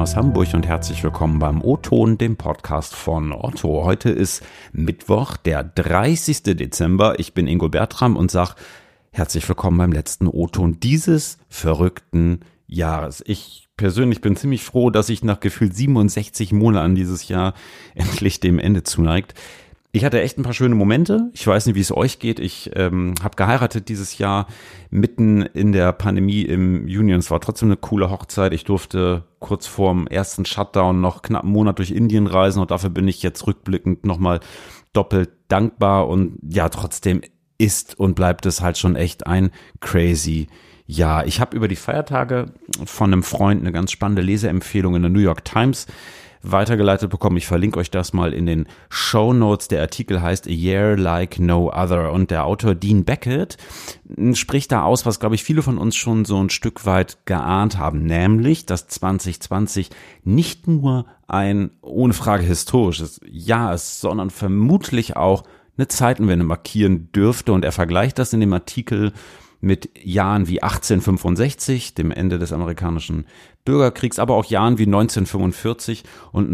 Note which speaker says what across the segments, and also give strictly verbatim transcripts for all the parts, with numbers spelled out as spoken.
Speaker 1: aus Hamburg und herzlich willkommen beim O-Ton, dem Podcast von Otto. Heute ist Mittwoch, der dreißigster Dezember. Ich bin Ingo Bertram und sage herzlich willkommen beim letzten O-Ton dieses verrückten Jahres. Ich persönlich bin ziemlich froh, dass ich nach gefühlt siebenundsechzig Monaten dieses Jahr endlich dem Ende zuneigt. Ich hatte echt ein paar schöne Momente. Ich weiß nicht, wie es euch geht. Ich ähm, habe geheiratet dieses Jahr mitten in der Pandemie im Juni. Und es war trotzdem eine coole Hochzeit. Ich durfte kurz vorm ersten Shutdown noch knapp einen Monat durch Indien reisen. Und dafür bin ich jetzt rückblickend nochmal doppelt dankbar. Und ja, trotzdem ist und bleibt es halt schon echt ein crazy Jahr. Ich habe über die Feiertage von einem Freund eine ganz spannende Leseempfehlung in der New York Times weitergeleitet bekommen. Ich verlinke euch das mal in den Shownotes. Der Artikel heißt A Year Like No Other und der Autor Dean Beckett spricht da aus, was, glaube ich, viele von uns schon so ein Stück weit geahnt haben, nämlich, dass zwanzig zwanzig nicht nur ein ohne Frage historisches Jahr ist, sondern vermutlich auch eine Zeitenwende markieren dürfte. Und er vergleicht das in dem Artikel mit Jahren wie achtzehnhundertfünfundsechzig, dem Ende des amerikanischen Bürgerkriegs, aber auch Jahren wie neunzehnhundertfünfundvierzig und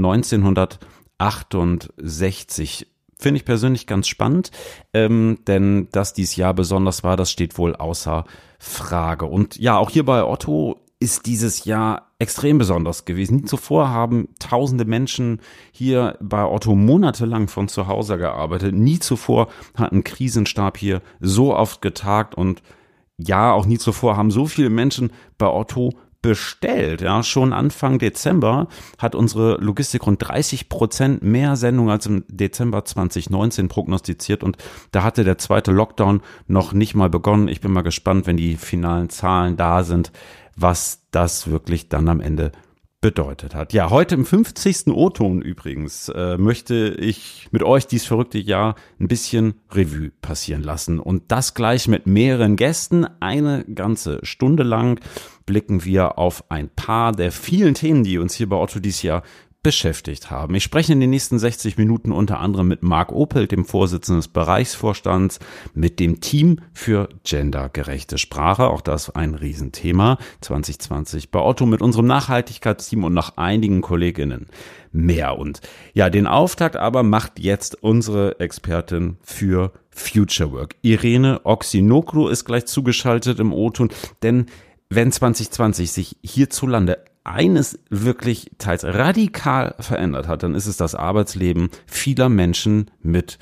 Speaker 1: neunzehnhundertachtundsechzig. Finde ich persönlich ganz spannend, ähm, denn dass dieses Jahr besonders war, das steht wohl außer Frage. Und ja, auch hier bei Otto ist dieses Jahr extrem besonders gewesen. Nie zuvor haben tausende Menschen hier bei Otto monatelang von zu Hause gearbeitet. Nie zuvor hat ein Krisenstab hier so oft getagt und ja, auch nie zuvor haben so viele Menschen bei Otto bestellt. Ja, schon Anfang Dezember hat unsere Logistik rund dreißig Prozent mehr Sendungen als im Dezember zwanzig neunzehn prognostiziert und da hatte der zweite Lockdown noch nicht mal begonnen. Ich bin mal gespannt, wenn die finalen Zahlen da sind, was das wirklich dann am Ende bedeutet hat. Ja, heute im fünfzigsten O-Ton übrigens äh, möchte ich mit euch dieses verrückte Jahr ein bisschen Revue passieren lassen und das gleich mit mehreren Gästen. Eine ganze Stunde lang blicken wir auf ein paar der vielen Themen, die uns hier bei Otto dieses Jahr beschäftigt haben. Ich spreche in den nächsten sechzig Minuten unter anderem mit Marc Opelt, dem Vorsitzenden des Bereichsvorstands, mit dem Team für gendergerechte Sprache, auch das ein Riesenthema zwanzig zwanzig bei Otto, mit unserem Nachhaltigkeitsteam und noch einigen Kolleginnen mehr. Und ja, den Auftakt aber macht jetzt unsere Expertin für Future Work. Irene Oxinoglu ist gleich zugeschaltet im O-Ton, denn wenn zwanzig zwanzig sich hierzulande eines wirklich teils radikal verändert hat, dann ist es das Arbeitsleben vieler Menschen mit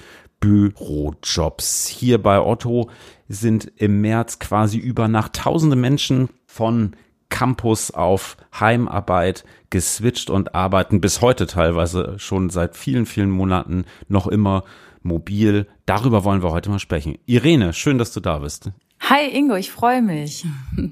Speaker 1: Bürojobs. Hier bei Otto sind im März quasi über Nacht tausende Menschen von Campus auf Heimarbeit geswitcht und arbeiten bis heute teilweise schon seit vielen, vielen Monaten noch immer mobil. Darüber wollen wir heute mal sprechen. Irene, schön, dass du da bist.
Speaker 2: Hi Ingo, ich freue mich.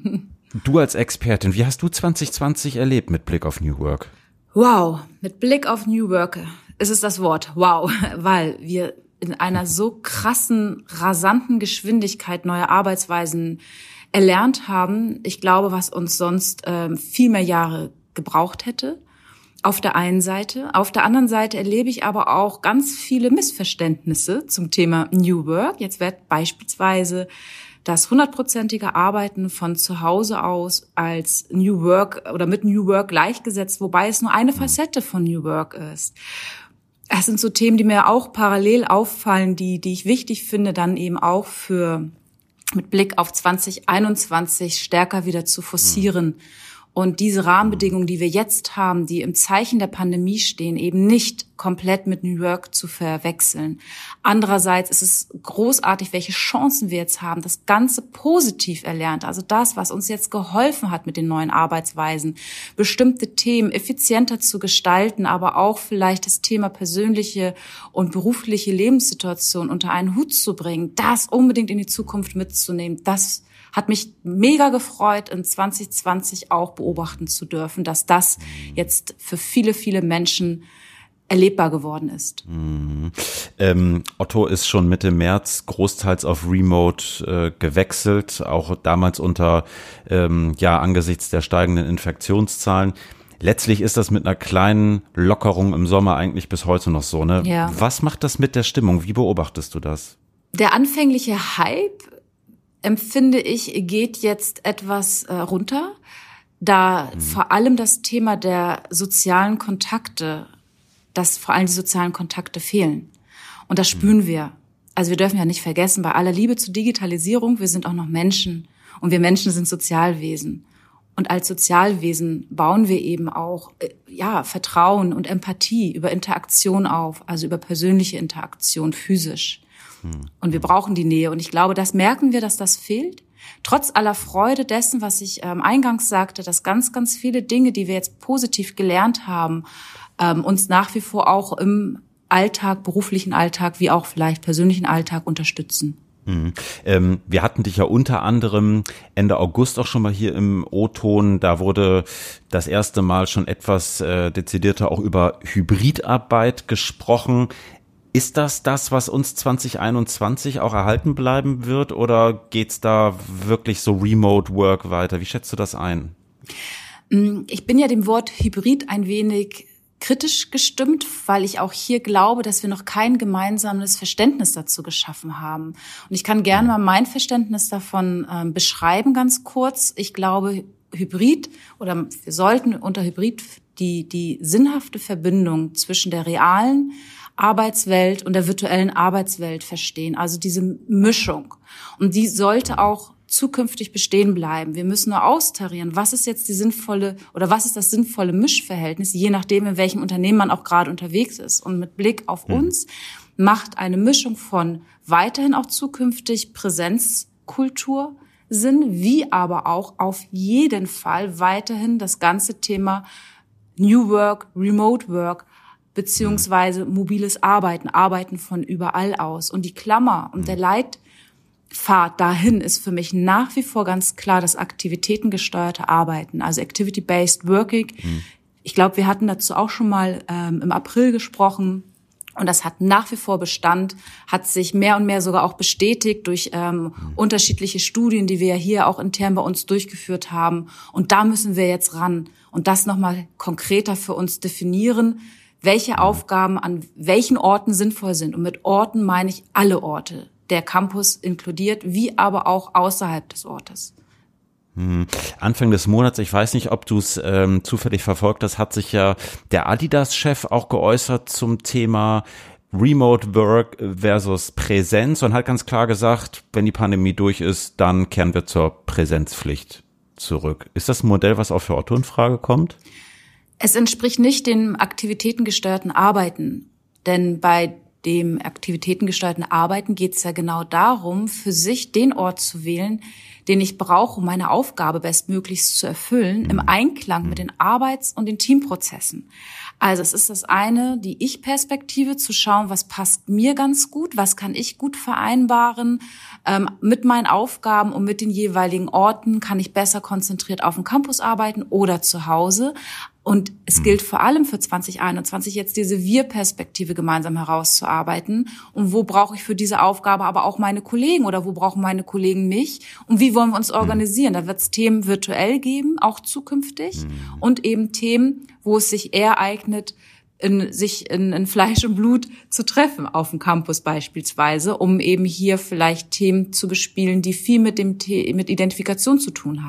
Speaker 1: Du als Expertin, wie hast du zwanzig zwanzig erlebt mit Blick auf New Work?
Speaker 2: Wow, mit Blick auf New Work ist es das Wort, wow, weil wir in einer so krassen, rasanten Geschwindigkeit neue Arbeitsweisen erlernt haben. Ich glaube, was uns sonst ähm, viel mehr Jahre gebraucht hätte. Auf der einen Seite. Auf der anderen Seite erlebe ich aber auch ganz viele Missverständnisse zum Thema New Work. Jetzt wird beispielsweise das hundertprozentige Arbeiten von zu Hause aus als New Work oder mit New Work gleichgesetzt, wobei es nur eine Facette von New Work ist. Das sind so Themen, die mir auch parallel auffallen, die, die ich wichtig finde, dann eben auch für, mit Blick auf zwanzig einundzwanzig stärker wieder zu forcieren. Mhm. Und diese Rahmenbedingungen, die wir jetzt haben, die im Zeichen der Pandemie stehen, eben nicht komplett mit New Work zu verwechseln. Andererseits ist es großartig, welche Chancen wir jetzt haben, das Ganze positiv erlernt. Also das, was uns jetzt geholfen hat mit den neuen Arbeitsweisen, bestimmte Themen effizienter zu gestalten, aber auch vielleicht das Thema persönliche und berufliche Lebenssituation unter einen Hut zu bringen, das unbedingt in die Zukunft mitzunehmen, das hat mich mega gefreut, in zwanzig zwanzig auch beobachten zu dürfen, dass das jetzt für viele, viele Menschen erlebbar geworden ist.
Speaker 1: Mhm. Ähm, Otto ist schon Mitte März großteils auf Remote äh, gewechselt, auch damals unter, ähm, ja, angesichts der steigenden Infektionszahlen. Letztlich ist das mit einer kleinen Lockerung im Sommer eigentlich bis heute noch so, ne?
Speaker 2: Ja.
Speaker 1: Was macht das mit der Stimmung? Wie beobachtest du das?
Speaker 2: Der anfängliche Hype, empfinde ich, geht jetzt etwas äh, runter. da mhm. vor allem das Thema der sozialen Kontakte, dass vor allem die sozialen Kontakte fehlen. Und das spüren mhm. wir. Also wir dürfen ja nicht vergessen, bei aller Liebe zur Digitalisierung, wir sind auch noch Menschen. Und wir Menschen sind Sozialwesen. Und als Sozialwesen bauen wir eben auch ja Vertrauen und Empathie über Interaktion auf, also über persönliche Interaktion physisch. Hm. Und wir brauchen die Nähe. Und ich glaube, das merken wir, dass das fehlt. Trotz aller Freude dessen, was ich ähm, eingangs sagte, dass ganz, ganz viele Dinge, die wir jetzt positiv gelernt haben, ähm, uns nach wie vor auch im Alltag, beruflichen Alltag, wie auch vielleicht persönlichen Alltag unterstützen.
Speaker 1: Mhm. Ähm, wir hatten dich ja unter anderem Ende August auch schon mal hier im O-Ton. Da wurde das erste Mal schon etwas äh, dezidierter auch über Hybridarbeit gesprochen. Ist das das, was uns zwanzig einundzwanzig auch erhalten bleiben wird, oder geht's da wirklich so Remote Work weiter? Wie schätzt du das ein?
Speaker 2: Ich bin ja dem Wort Hybrid ein wenig kritisch gestimmt, weil ich auch hier glaube, dass wir noch kein gemeinsames Verständnis dazu geschaffen haben. Und ich kann gerne mal mein Verständnis davon äh, beschreiben, ganz kurz. Ich glaube, Hybrid oder wir sollten unter Hybrid die die sinnhafte Verbindung zwischen der realen Arbeitswelt und der virtuellen Arbeitswelt verstehen. Also diese Mischung. Und die sollte auch zukünftig bestehen bleiben. Wir müssen nur austarieren, was ist jetzt die sinnvolle oder was ist das sinnvolle Mischverhältnis, je nachdem, in welchem Unternehmen man auch gerade unterwegs ist. Und mit Blick auf mhm. uns macht eine Mischung von weiterhin auch zukünftig Präsenzkultur Sinn, wie aber auch auf jeden Fall weiterhin das ganze Thema New Work, Remote Work, beziehungsweise mobiles Arbeiten, Arbeiten von überall aus. Und die Klammer und der Leitpfad dahin ist für mich nach wie vor ganz klar das aktivitätengesteuerte Arbeiten, also Activity-Based Working. Mhm. Ich glaube, wir hatten dazu auch schon mal ähm, im April gesprochen. Und das hat nach wie vor Bestand, hat sich mehr und mehr sogar auch bestätigt durch ähm, mhm. unterschiedliche Studien, die wir ja hier auch intern bei uns durchgeführt haben. Und da müssen wir jetzt ran und das nochmal konkreter für uns definieren, welche Aufgaben an welchen Orten sinnvoll sind. Und mit Orten meine ich alle Orte, der Campus inkludiert, wie aber auch außerhalb des Ortes.
Speaker 1: Hm. Anfang des Monats, ich weiß nicht, ob du es ähm, zufällig verfolgt hast, hat sich ja der Adidas-Chef auch geäußert zum Thema Remote Work versus Präsenz und hat ganz klar gesagt, wenn die Pandemie durch ist, dann kehren wir zur Präsenzpflicht zurück. Ist das ein Modell, was auch für Otto in Frage kommt?
Speaker 2: Es entspricht nicht dem aktivitätengesteuerten Arbeiten, denn bei dem aktivitätengesteuerten Arbeiten geht es ja genau darum, für sich den Ort zu wählen, den ich brauche, um meine Aufgabe bestmöglichst zu erfüllen, im Einklang mit den Arbeits- und den Teamprozessen. Also es ist das eine, die Ich-Perspektive, zu schauen, was passt mir ganz gut, was kann ich gut vereinbaren ähm, mit meinen Aufgaben und mit den jeweiligen Orten, kann ich besser konzentriert auf dem Campus arbeiten oder zu Hause. Und es gilt vor allem für zwanzig einundzwanzig jetzt diese Wir-Perspektive gemeinsam herauszuarbeiten. Und wo brauche ich für diese Aufgabe aber auch meine Kollegen oder wo brauchen meine Kollegen mich? Und wie wollen wir uns organisieren? Da wird es Themen virtuell geben, auch zukünftig. Mhm. Und eben Themen, wo es sich eher eignet, in, sich in, in Fleisch und Blut zu treffen, auf dem Campus beispielsweise, um eben hier vielleicht Themen zu bespielen, die viel mit dem The- mit Identifikation zu tun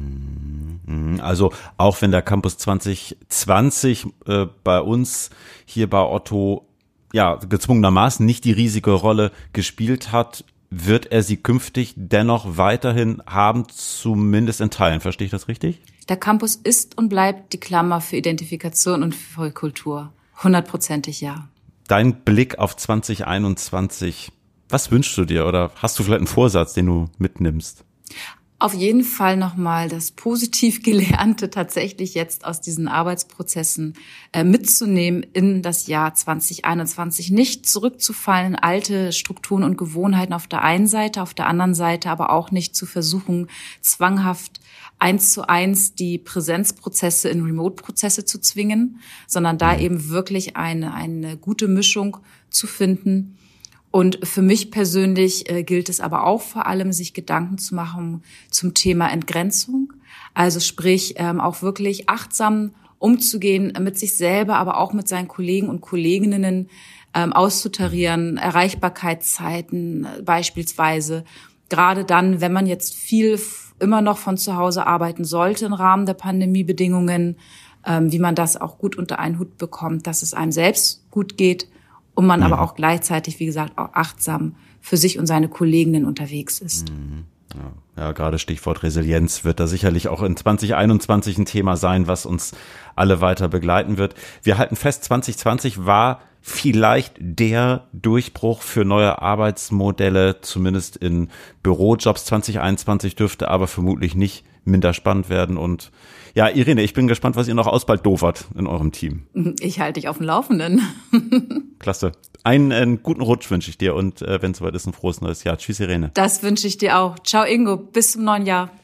Speaker 2: haben.
Speaker 1: Also auch wenn der Campus zwanzig zwanzig äh, bei uns hier bei Otto ja gezwungenermaßen nicht die riesige Rolle gespielt hat, wird er sie künftig dennoch weiterhin haben, zumindest in Teilen. Verstehe ich das richtig?
Speaker 2: Der Campus ist und bleibt die Klammer für Identifikation und für Kultur. Hundertprozentig ja.
Speaker 1: Dein Blick auf zwanzig einundzwanzig, was wünschst du dir oder hast du vielleicht einen Vorsatz, den du mitnimmst?
Speaker 2: Auf jeden Fall nochmal das positiv Gelernte tatsächlich jetzt aus diesen Arbeitsprozessen äh, mitzunehmen in das Jahr zwanzig einundzwanzig. Nicht zurückzufallen in alte Strukturen und Gewohnheiten auf der einen Seite, auf der anderen Seite aber auch nicht zu versuchen, zwanghaft eins zu eins die Präsenzprozesse in Remote-Prozesse zu zwingen, sondern da eben wirklich eine, eine gute Mischung zu finden. Und für mich persönlich äh, gilt es aber auch vor allem, sich Gedanken zu machen zum Thema Entgrenzung. Also sprich, ähm, auch wirklich achtsam umzugehen mit sich selber, aber auch mit seinen Kollegen und Kolleginnen ähm, auszutarieren, Erreichbarkeitszeiten äh, beispielsweise. Gerade dann, wenn man jetzt viel immer noch von zu Hause arbeiten sollte im Rahmen der Pandemiebedingungen, ähm, wie man das auch gut unter einen Hut bekommt, dass es einem selbst gut geht und man mhm. aber auch gleichzeitig, wie gesagt, auch achtsam für sich und seine Kolleginnen unterwegs ist.
Speaker 1: Mhm. Ja, ja, gerade Stichwort Resilienz wird da sicherlich auch in zwanzig einundzwanzig ein Thema sein, was uns alle weiter begleiten wird. Wir halten fest, zwanzig zwanzig war vielleicht der Durchbruch für neue Arbeitsmodelle, zumindest in Bürojobs. zwanzig einundzwanzig dürfte aber vermutlich nicht minder spannend werden. Und ja, Irene, ich bin gespannt, was ihr noch ausbaldofert in eurem Team.
Speaker 2: Ich halte dich auf dem Laufenden.
Speaker 1: Klasse. Einen, einen guten Rutsch wünsche ich dir und äh, wenn es soweit ist, ein frohes neues Jahr. Tschüss, Irene.
Speaker 2: Das wünsche ich dir auch. Ciao, Ingo. Bis zum neuen Jahr.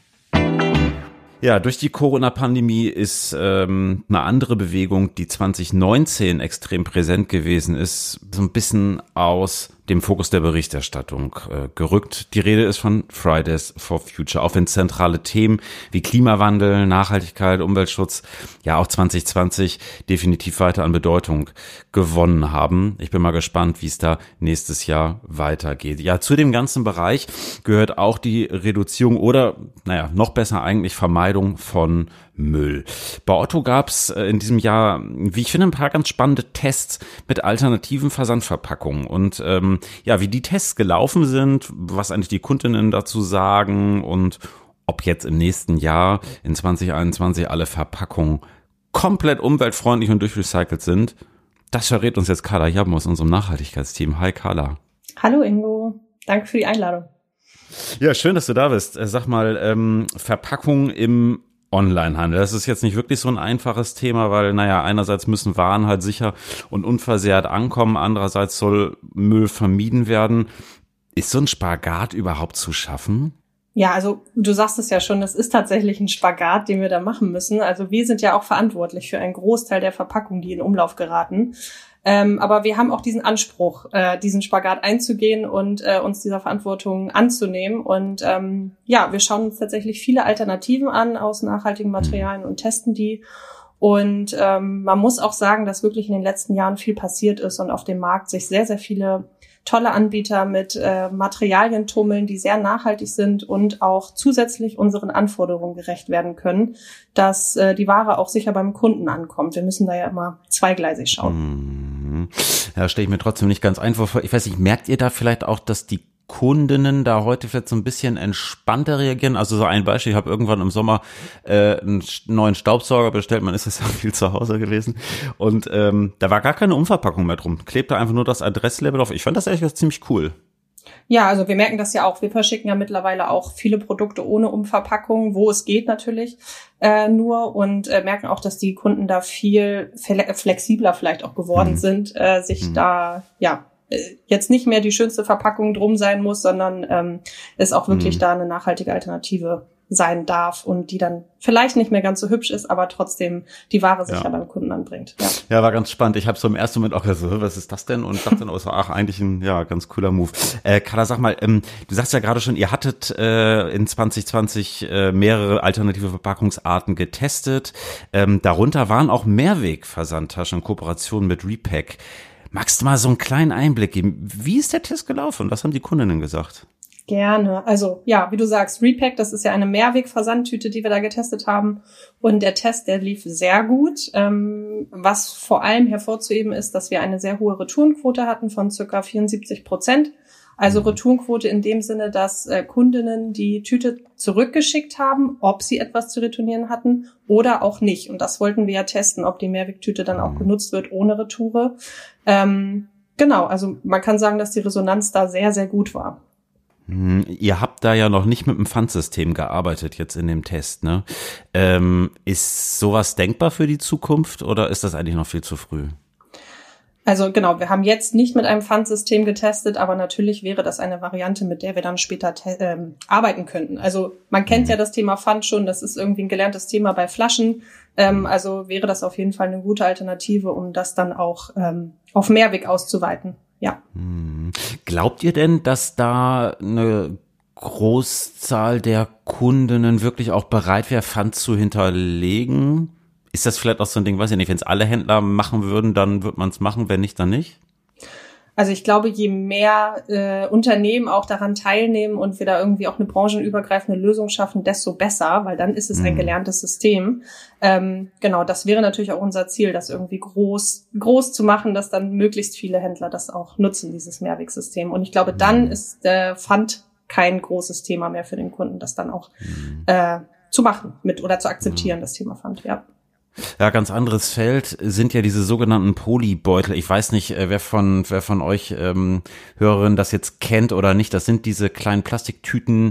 Speaker 1: Ja, durch die Corona-Pandemie ist ähm, eine andere Bewegung, die zwanzig neunzehn extrem präsent gewesen ist, so ein bisschen aus dem Fokus der Berichterstattung äh, gerückt. Die Rede ist von Fridays for Future, auch wenn zentrale Themen wie Klimawandel, Nachhaltigkeit, Umweltschutz ja auch zwanzig zwanzig definitiv weiter an Bedeutung gewonnen haben. Ich bin mal gespannt, wie es da nächstes Jahr weitergeht. Ja, zu dem ganzen Bereich gehört auch die Reduzierung oder, naja, noch besser eigentlich Vermeidung von Müll. Bei Otto gab's in diesem Jahr, wie ich finde, ein paar ganz spannende Tests mit alternativen Versandverpackungen und ähm, ja, wie die Tests gelaufen sind, was eigentlich die Kundinnen dazu sagen und ob jetzt im nächsten Jahr in zwanzig einundzwanzig alle Verpackungen komplett umweltfreundlich und durchrecycelt sind. Das verrät uns jetzt Carla Jaben aus unserem Nachhaltigkeitsteam. Hi Carla.
Speaker 3: Hallo Ingo, danke für die Einladung.
Speaker 1: Ja, schön, dass du da bist. Sag mal, ähm, Verpackung im Onlinehandel. Das ist jetzt nicht wirklich so ein einfaches Thema, weil, naja, einerseits müssen Waren halt sicher und unversehrt ankommen, andererseits soll Müll vermieden werden. Ist so ein Spagat überhaupt zu schaffen?
Speaker 3: Ja, also du sagst es ja schon, das ist tatsächlich ein Spagat, den wir da machen müssen. Also wir sind ja auch verantwortlich für einen Großteil der Verpackungen, die in Umlauf geraten. Ähm, aber wir haben auch diesen Anspruch, äh, diesen Spagat einzugehen und äh, uns dieser Verantwortung anzunehmen. Und ähm, ja, wir schauen uns tatsächlich viele Alternativen an aus nachhaltigen Materialien und testen die. Und ähm, man muss auch sagen, dass wirklich in den letzten Jahren viel passiert ist und auf dem Markt sich sehr, sehr viele tolle Anbieter mit äh, Materialien tummeln, die sehr nachhaltig sind und auch zusätzlich unseren Anforderungen gerecht werden können, dass äh, die Ware auch sicher beim Kunden ankommt. Wir müssen da ja immer zweigleisig schauen.
Speaker 1: Ja, stelle ich mir trotzdem nicht ganz einfach vor. Ich weiß nicht, merkt ihr da vielleicht auch, dass die Kundinnen da heute vielleicht so ein bisschen entspannter reagieren? Also so ein Beispiel, ich habe irgendwann im Sommer äh, einen neuen Staubsauger bestellt, man ist jetzt ja viel zu Hause gewesen und ähm, da war gar keine Umverpackung mehr drum, klebte einfach nur das Adresslabel auf. Ich fand das eigentlich ziemlich cool.
Speaker 3: Ja, also wir merken das ja auch. Wir verschicken ja mittlerweile auch viele Produkte ohne Umverpackung, wo es geht natürlich äh, nur und äh, merken auch, dass die Kunden da viel flexibler vielleicht auch geworden mhm. sind, äh, sich mhm. da ja jetzt nicht mehr die schönste Verpackung drum sein muss, sondern ähm, es auch wirklich mhm. da eine nachhaltige Alternative sein darf und die dann vielleicht nicht mehr ganz so hübsch ist, aber trotzdem die Ware sicher ja. beim Kunden anbringt. Ja.
Speaker 1: ja, war ganz spannend. Ich habe so im ersten Moment auch gesagt, so, was ist das denn? Und dachte dann auch so, ach, eigentlich ein ja ganz cooler Move. Äh, Carla, sag mal, ähm, du sagst ja gerade schon, ihr hattet äh, in zwanzig zwanzig äh, mehrere alternative Verpackungsarten getestet. Ähm, darunter waren auch Mehrwegversandtaschen in Kooperation mit Repack. Magst du mal so einen kleinen Einblick geben? Wie ist der Test gelaufen? Was haben die Kundinnen gesagt?
Speaker 3: Gerne. Also ja, wie du sagst, Repack, das ist ja eine Mehrweg-Versandtüte, die wir da getestet haben. Und der Test, der lief sehr gut. Ähm, was vor allem hervorzuheben ist, dass wir eine sehr hohe Retourenquote hatten von circa vierundsiebzig Prozent. Also Retourenquote in dem Sinne, dass äh, Kundinnen die Tüte zurückgeschickt haben, ob sie etwas zu retournieren hatten oder auch nicht. Und das wollten wir ja testen, ob die Mehrwegtüte dann auch genutzt wird ohne Retoure. Ähm, genau, also man kann sagen, dass die Resonanz da sehr, sehr gut war.
Speaker 1: Ihr habt da ja noch nicht mit dem Pfandsystem gearbeitet jetzt in dem Test, ne? Ähm, ist sowas denkbar für die Zukunft oder ist das eigentlich noch viel zu früh?
Speaker 3: Also genau, wir haben jetzt nicht mit einem Pfandsystem getestet, aber natürlich wäre das eine Variante, mit der wir dann später te- ähm, arbeiten könnten. Also man kennt ja das Thema Pfand schon, das ist irgendwie ein gelerntes Thema bei Flaschen. Ähm, also wäre das auf jeden Fall eine gute Alternative, um das dann auch ähm, auf Mehrweg auszuweiten. Ja.
Speaker 1: Glaubt ihr denn, dass da eine Großzahl der Kundinnen wirklich auch bereit wäre, Pfand zu hinterlegen? Ist das vielleicht auch so ein Ding, weiß ich nicht, wenn es alle Händler machen würden, dann würde man es machen, wenn nicht, dann nicht?
Speaker 3: Also ich glaube, je mehr äh, Unternehmen auch daran teilnehmen und wir da irgendwie auch eine branchenübergreifende Lösung schaffen, desto besser, weil dann ist es ein gelerntes System. Ähm, genau, das wäre natürlich auch unser Ziel, das irgendwie groß groß zu machen, dass dann möglichst viele Händler das auch nutzen, dieses Mehrwegsystem. Und ich glaube, dann ist der Pfand kein großes Thema mehr für den Kunden, das dann auch äh, zu machen mit oder zu akzeptieren, das Thema Pfand, ja.
Speaker 1: Ja, ganz anderes Feld sind ja diese sogenannten Polybeutel. Ich weiß nicht, wer von wer von euch ähm, Hörerinnen das jetzt kennt oder nicht. Das sind diese kleinen Plastiktüten,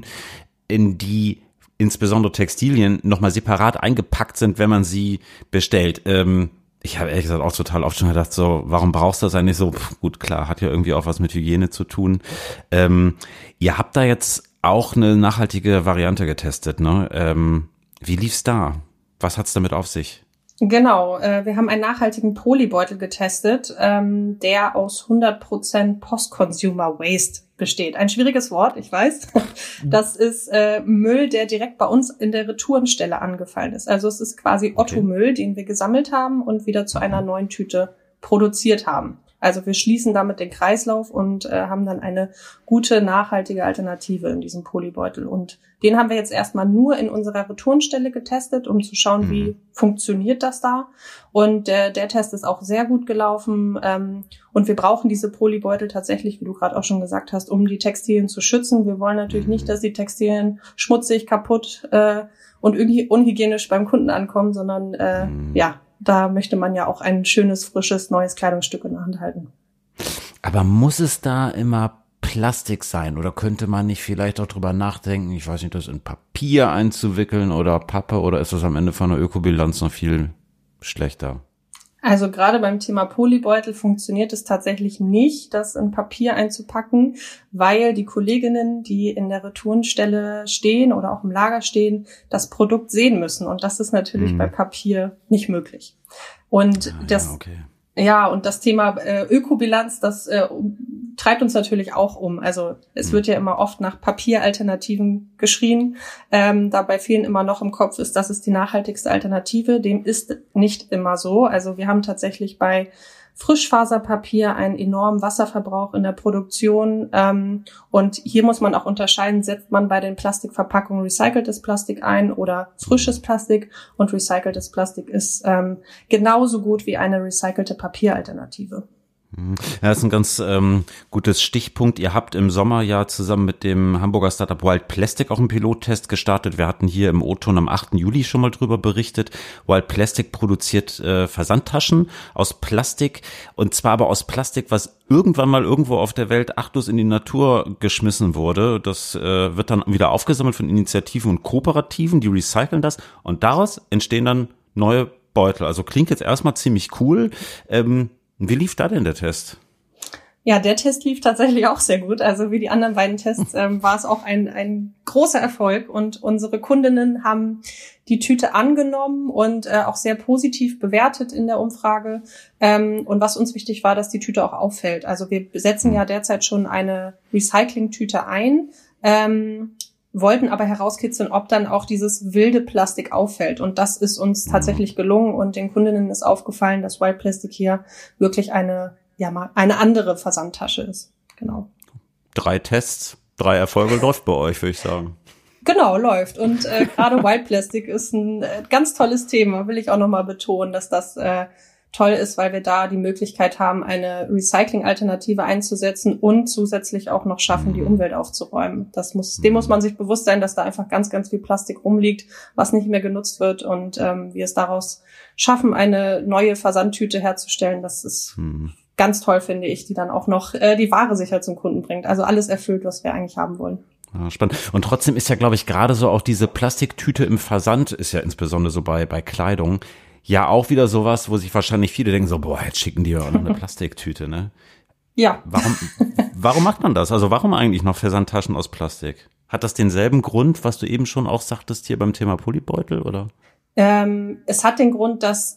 Speaker 1: in die insbesondere Textilien nochmal separat eingepackt sind, wenn man sie bestellt. Ähm, ich habe ehrlich gesagt auch total oft schon gedacht, so, warum brauchst du das eigentlich so? Pff, gut, klar, hat ja irgendwie auch was mit Hygiene zu tun. Ähm, ihr habt da jetzt auch eine nachhaltige Variante getestet, ne? Ähm, wie lief's da? Was hat's damit auf sich?
Speaker 3: Genau, äh, wir haben einen nachhaltigen Polybeutel getestet, ähm, der aus hundert Prozent Post-Consumer Waste besteht. Ein schwieriges Wort, ich weiß. Das ist äh, Müll, der direkt bei uns in der Retourenstelle angefallen ist. Also es ist quasi Otto-Müll, den wir gesammelt haben und wieder zu einer neuen Tüte produziert haben. Also wir schließen damit den Kreislauf und äh, haben dann eine gute, nachhaltige Alternative in diesem Polybeutel. Und den haben wir jetzt erstmal nur in unserer Retourenstelle getestet, um zu schauen, mhm. wie funktioniert das da. Und äh, der Test ist auch sehr gut gelaufen. Ähm, und wir brauchen diese Polybeutel tatsächlich, wie du gerade auch schon gesagt hast, um die Textilien zu schützen. Wir wollen natürlich nicht, dass die Textilien schmutzig, kaputt äh, und irgendwie unhygienisch beim Kunden ankommen, sondern äh, mhm. ja, da möchte man ja auch ein schönes, frisches, neues Kleidungsstück in der Hand halten.
Speaker 1: Aber muss es da immer Plastik sein? Oder könnte man nicht vielleicht auch drüber nachdenken, ich weiß nicht, das in Papier einzuwickeln oder Pappe? Oder ist das am Ende von der Ökobilanz noch viel schlechter?
Speaker 3: Also gerade beim Thema Polybeutel funktioniert es tatsächlich nicht, das in Papier einzupacken, weil die Kolleginnen, die in der Retourenstelle stehen oder auch im Lager stehen, das Produkt sehen müssen. Und das ist natürlich mhm. bei Papier nicht möglich. Und ah, das, ja, okay. ja, und das Thema äh, Ökobilanz, das äh, treibt uns natürlich auch um. Also es mhm. wird ja immer oft nach Papieralternativen geschrien. Ähm, da bei vielen immer noch im Kopf ist, das ist die nachhaltigste Alternative. Dem ist nicht immer so. Also wir haben tatsächlich bei Frischfaserpapier einen enormen Wasserverbrauch in der Produktion. Ähm, und hier muss man auch unterscheiden, setzt man bei den Plastikverpackungen recyceltes Plastik ein oder frisches Plastik. Und recyceltes Plastik ist ähm, genauso gut wie eine recycelte Papieralternative.
Speaker 1: Ja, das ist ein ganz ähm, gutes Stichpunkt. Ihr habt im Sommer ja zusammen mit dem Hamburger Startup Wild Plastic auch einen Pilottest gestartet. Wir hatten hier im O-Ton am achten Juli schon mal drüber berichtet. Wild Plastic produziert äh, Versandtaschen aus Plastik, und zwar aber aus Plastik, was irgendwann mal irgendwo auf der Welt achtlos in die Natur geschmissen wurde. Das äh, wird dann wieder aufgesammelt von Initiativen und Kooperativen, die recyceln das, und daraus entstehen dann neue Beutel. Also klingt jetzt erstmal ziemlich cool. Ähm, Wie lief da denn der Test?
Speaker 3: Ja, der Test lief tatsächlich auch sehr gut. Also wie die anderen beiden Tests ähm, war es auch ein, ein großer Erfolg. Und unsere Kundinnen haben die Tüte angenommen und äh, auch sehr positiv bewertet in der Umfrage. Ähm, und was uns wichtig war, dass die Tüte auch auffällt. Also wir setzen ja derzeit schon eine Recycling-Tüte ein. Ähm, wollten aber herauskitzeln, ob dann auch dieses wilde Plastik auffällt. Und das ist uns tatsächlich gelungen. Und den Kundinnen ist aufgefallen, dass Wild Plastic hier wirklich eine, ja mal, eine andere Versandtasche ist. Genau.
Speaker 1: Drei Tests, drei Erfolge läuft bei euch, würde ich sagen.
Speaker 3: Genau, läuft. Und äh, gerade Wild Plastic ist ein äh, ganz tolles Thema, will ich auch nochmal betonen, dass das äh, toll ist, weil wir da die Möglichkeit haben, eine Recycling-Alternative einzusetzen und zusätzlich auch noch schaffen, die Umwelt aufzuräumen. Das muss, dem muss man sich bewusst sein, dass da einfach ganz, ganz viel Plastik rumliegt, was nicht mehr genutzt wird, und ähm, wir es daraus schaffen, eine neue Versandtüte herzustellen. Das ist hm. ganz toll, finde ich, die dann auch noch äh, die Ware sicher zum Kunden bringt. Also alles erfüllt, was wir eigentlich haben wollen.
Speaker 1: Ja, spannend. Und trotzdem ist ja, glaube ich, gerade so auch diese Plastiktüte im Versand, ist ja insbesondere so bei bei Kleidung, ja auch wieder sowas, wo sich wahrscheinlich viele denken so, boah, jetzt schicken die ja auch noch eine Plastiktüte, ne?
Speaker 3: Ja.
Speaker 1: Warum, warum macht man das? Also warum eigentlich noch Versandtaschen aus Plastik? Hat das denselben Grund, was du eben schon auch sagtest hier beim Thema Polybeutel, oder?
Speaker 3: Ähm, es hat den Grund, dass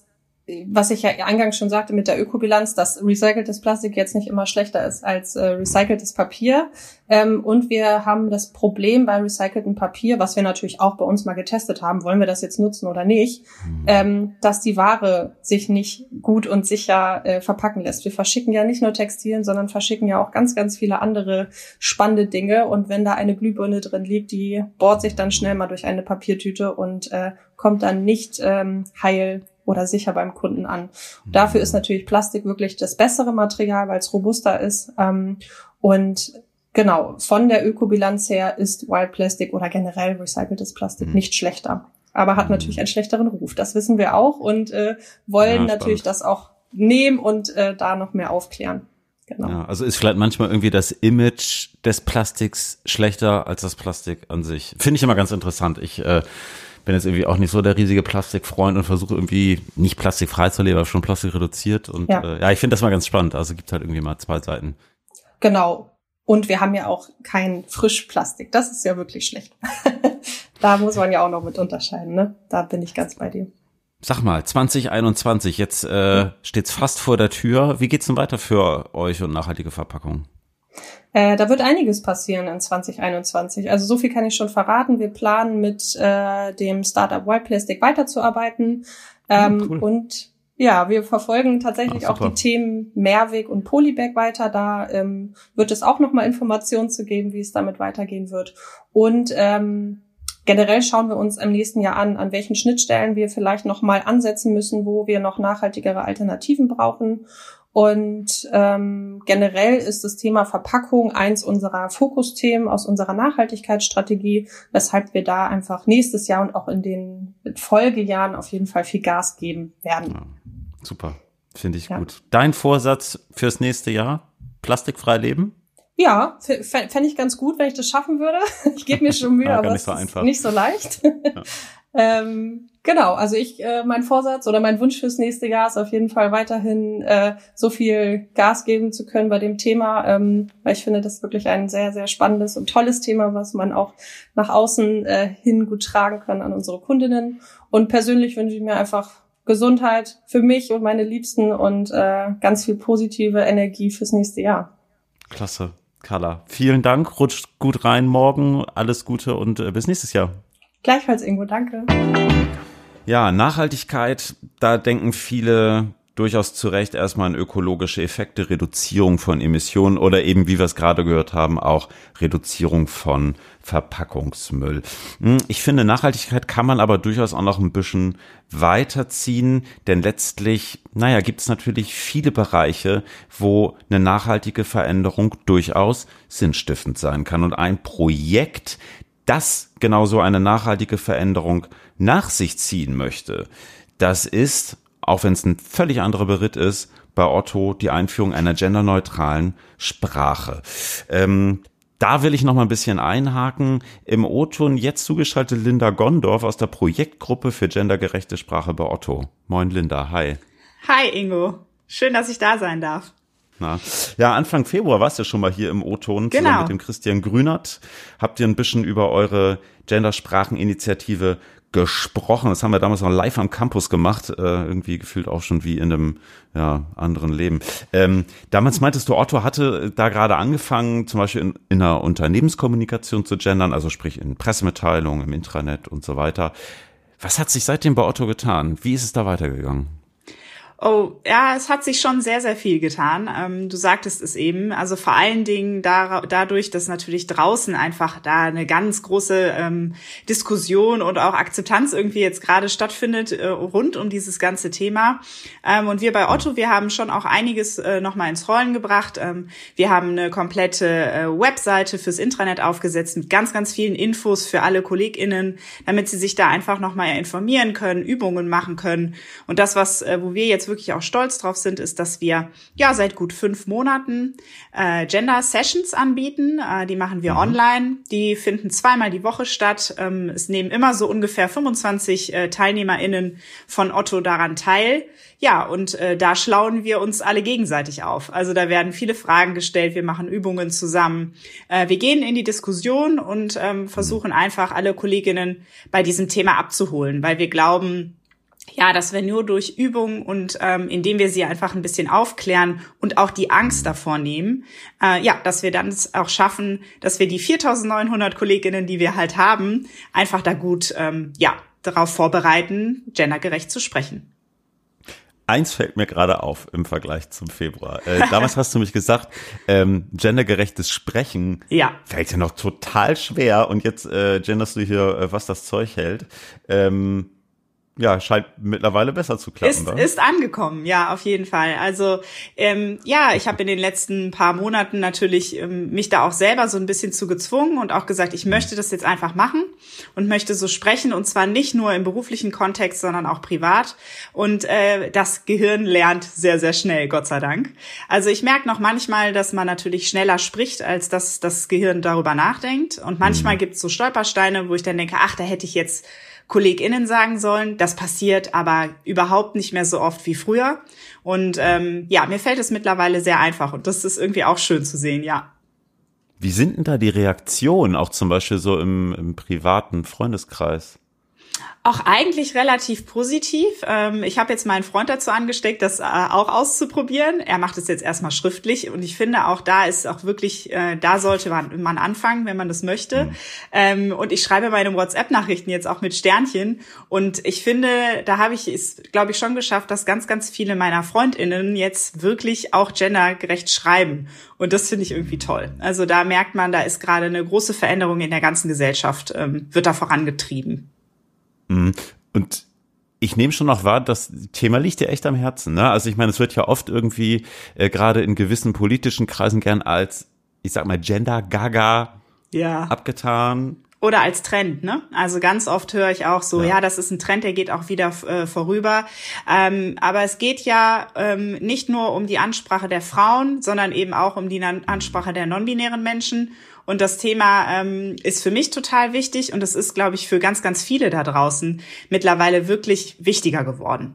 Speaker 3: was ich ja eingangs schon sagte mit der Ökobilanz, dass recyceltes Plastik jetzt nicht immer schlechter ist als äh, recyceltes Papier. Ähm, und wir haben das Problem bei recyceltem Papier, was wir natürlich auch bei uns mal getestet haben, wollen wir das jetzt nutzen oder nicht, mhm. ähm, dass die Ware sich nicht gut und sicher äh, verpacken lässt. Wir verschicken ja nicht nur Textilien, sondern verschicken ja auch ganz, ganz viele andere spannende Dinge. Und wenn da eine Glühbirne drin liegt, die bohrt sich dann schnell mal durch eine Papiertüte und äh, kommt dann nicht ähm, heil oder sicher beim Kunden an. Und dafür ist natürlich Plastik wirklich das bessere Material, weil es robuster ist. Ähm, und genau, von der Ökobilanz her ist Wild Plastic oder generell recyceltes Plastik mhm. nicht schlechter. Aber hat natürlich einen schlechteren Ruf. Das wissen wir auch und äh, wollen ja, natürlich das auch nehmen und äh, da noch mehr aufklären. Genau.
Speaker 1: Ja, also ist vielleicht manchmal irgendwie das Image des Plastiks schlechter als das Plastik an sich. Finde ich immer ganz interessant. Ich äh, bin jetzt irgendwie auch nicht so der riesige Plastikfreund und versuche irgendwie nicht plastikfrei zu leben, aber schon Plastik reduziert. Und ja, äh, ja ich finde das mal ganz spannend. Also gibt halt irgendwie mal zwei Seiten.
Speaker 3: Genau. Und wir haben ja auch kein Frischplastik. Das ist ja wirklich schlecht. Da muss man ja auch noch mit unterscheiden, ne? Da bin ich ganz bei dir.
Speaker 1: Sag mal, zwanzig einundzwanzig, jetzt äh, steht's fast vor der Tür. Wie geht's denn weiter für euch und nachhaltige Verpackung?
Speaker 3: Äh, da wird einiges passieren in zwanzig einundzwanzig. Also so viel kann ich schon verraten. Wir planen mit äh, dem Startup Wild Plastic weiterzuarbeiten. Ähm, cool. Und ja, wir verfolgen tatsächlich Ach, auch die Themen Mehrweg und Polybag weiter. Da ähm, wird es auch nochmal Informationen zu geben, wie es damit weitergehen wird. Und ähm, generell schauen wir uns im nächsten Jahr an, an welchen Schnittstellen wir vielleicht nochmal ansetzen müssen, wo wir noch nachhaltigere Alternativen brauchen. Und ähm, generell ist das Thema Verpackung eins unserer Fokusthemen aus unserer Nachhaltigkeitsstrategie, weshalb wir da einfach nächstes Jahr und auch in den Folgejahren auf jeden Fall viel Gas geben werden.
Speaker 1: Ja, super, finde ich ja. gut. Dein Vorsatz fürs nächste Jahr? Plastikfrei leben?
Speaker 3: Ja, fände ich ganz gut, wenn ich das schaffen würde. Ich gebe mir schon Mühe, ja, aber es so ist nicht so leicht. Ja. ähm, Genau, also ich, äh, mein Vorsatz oder mein Wunsch fürs nächste Jahr ist auf jeden Fall weiterhin äh, so viel Gas geben zu können bei dem Thema, ähm, weil ich finde, das ist wirklich ein sehr, sehr spannendes und tolles Thema, was man auch nach außen äh, hin gut tragen kann an unsere Kundinnen. Und persönlich wünsche ich mir einfach Gesundheit für mich und meine Liebsten und äh, ganz viel positive Energie fürs nächste Jahr.
Speaker 1: Klasse, Carla. Vielen Dank, rutscht gut rein morgen, alles Gute und äh, bis nächstes Jahr.
Speaker 3: Gleichfalls, Ingo, danke.
Speaker 1: Ja, Nachhaltigkeit, da denken viele durchaus zu Recht erstmal an ökologische Effekte, Reduzierung von Emissionen oder eben, wie wir es gerade gehört haben, auch Reduzierung von Verpackungsmüll. Ich finde, Nachhaltigkeit kann man aber durchaus auch noch ein bisschen weiterziehen, denn letztlich, naja, gibt es natürlich viele Bereiche, wo eine nachhaltige Veränderung durchaus sinnstiftend sein kann. Und ein Projekt, das genauso eine nachhaltige Veränderung nach sich ziehen möchte, das ist, auch wenn es ein völlig anderer Beritt ist, bei Otto die Einführung einer genderneutralen Sprache. Ähm, da will ich noch mal ein bisschen einhaken. Im O-Ton jetzt zugeschaltet Linda Gondorf aus der Projektgruppe für gendergerechte Sprache bei Otto. Moin Linda, hi.
Speaker 4: Hi Ingo, schön, dass ich da sein darf.
Speaker 1: Na, ja, Anfang Februar warst du schon mal hier im O-Ton
Speaker 4: genau.
Speaker 1: zusammen mit dem Christian Grünert. Habt ihr ein bisschen über eure Genderspracheninitiative gesprochen. Das haben wir damals noch live am Campus gemacht, äh, irgendwie gefühlt auch schon wie in einem ja, anderen Leben. Ähm, damals meintest du, Otto hatte da gerade angefangen, zum Beispiel in, in einer Unternehmenskommunikation zu gendern, also sprich in Pressemitteilungen, im Intranet und so weiter. Was hat sich seitdem bei Otto getan? Wie ist es da weitergegangen?
Speaker 4: Oh, ja, es hat sich schon sehr, sehr viel getan. Ähm, du sagtest es eben. Also vor allen Dingen da, dadurch, dass natürlich draußen einfach da eine ganz große ähm, Diskussion und auch Akzeptanz irgendwie jetzt gerade stattfindet äh, rund um dieses ganze Thema. Ähm, und wir bei Otto, wir haben schon auch einiges äh, nochmal ins Rollen gebracht. Ähm, wir haben eine komplette äh, Webseite fürs Intranet aufgesetzt mit ganz, ganz vielen Infos für alle KollegInnen, damit sie sich da einfach nochmal informieren können, Übungen machen können. Und das, was, äh, wo wir jetzt wirklich auch stolz drauf sind, ist, dass wir ja seit gut fünf Monaten äh, Gender Sessions anbieten. Äh, die machen wir mhm. online. Die finden zweimal die Woche statt. Ähm, es nehmen immer so ungefähr fünfundzwanzig äh, TeilnehmerInnen von Otto daran teil. Ja, und äh, da schlauen wir uns alle gegenseitig auf. Also da werden viele Fragen gestellt, wir machen Übungen zusammen. Äh, wir gehen in die Diskussion und ähm, versuchen einfach alle Kolleginnen bei diesem Thema abzuholen, weil wir glauben, ja, dass wir nur durch Übung und ähm, indem wir sie einfach ein bisschen aufklären und auch die Angst davor nehmen, äh, ja, dass wir dann es auch schaffen, dass wir die viertausendneunhundert Kolleginnen, die wir halt haben, einfach da gut, ähm, ja, darauf vorbereiten, gendergerecht zu sprechen.
Speaker 1: Eins fällt mir gerade auf im Vergleich zum Februar. Äh, damals hast du mich gesagt, ähm, gendergerechtes Sprechen
Speaker 4: ja.
Speaker 1: fällt ja noch total schwer und jetzt äh, genderst du hier, äh, was das Zeug hält. Ähm, Ja, scheint mittlerweile besser zu klappen.
Speaker 4: Ist,
Speaker 1: oder?
Speaker 4: ist angekommen, ja, auf jeden Fall. Also ähm, ja, ich habe in den letzten paar Monaten natürlich ähm, mich da auch selber so ein bisschen zu gezwungen und auch gesagt, ich möchte das jetzt einfach machen und möchte so sprechen und zwar nicht nur im beruflichen Kontext, sondern auch privat. Und äh, das Gehirn lernt sehr, sehr schnell, Gott sei Dank. Also ich merke noch manchmal, dass man natürlich schneller spricht, als dass das Gehirn darüber nachdenkt. Und manchmal mhm. gibt es so Stolpersteine, wo ich dann denke, ach, da hätte ich jetzt KollegInnen sagen sollen. Das passiert aber überhaupt nicht mehr so oft wie früher. Und ähm, ja, mir fällt es mittlerweile sehr einfach und das ist irgendwie auch schön zu sehen, ja.
Speaker 1: Wie sind denn da die Reaktionen, auch zum Beispiel so im, im privaten Freundeskreis?
Speaker 4: Auch eigentlich relativ positiv. Ich habe jetzt meinen Freund dazu angesteckt, das auch auszuprobieren. Er macht es jetzt erstmal schriftlich und ich finde auch da ist auch wirklich, da sollte man, man anfangen, wenn man das möchte. Mhm. Und ich schreibe meine WhatsApp-Nachrichten jetzt auch mit Sternchen und ich finde, da habe ich es, glaube ich, schon geschafft, dass ganz, ganz viele meiner FreundInnen jetzt wirklich auch gendergerecht schreiben. Und das finde ich irgendwie toll. Also da merkt man, da ist gerade eine große Veränderung in der ganzen Gesellschaft, wird da vorangetrieben.
Speaker 1: Und ich nehme schon noch wahr, das Thema liegt dir echt am Herzen, ne? Also ich meine, es wird ja oft irgendwie äh, gerade in gewissen politischen Kreisen gern als, ich sag mal, Gender-Gaga
Speaker 4: ja.
Speaker 1: abgetan.
Speaker 4: Oder als Trend, ne? Also ganz oft höre ich auch so, ja, ja das ist ein Trend, der geht auch wieder äh, vorüber. Ähm, aber es geht ja ähm, nicht nur um die Ansprache der Frauen, sondern eben auch um die Ansprache der non-binären Menschen. Und das Thema ähm, ist für mich total wichtig und es ist, glaube ich, für ganz, ganz viele da draußen mittlerweile wirklich wichtiger geworden.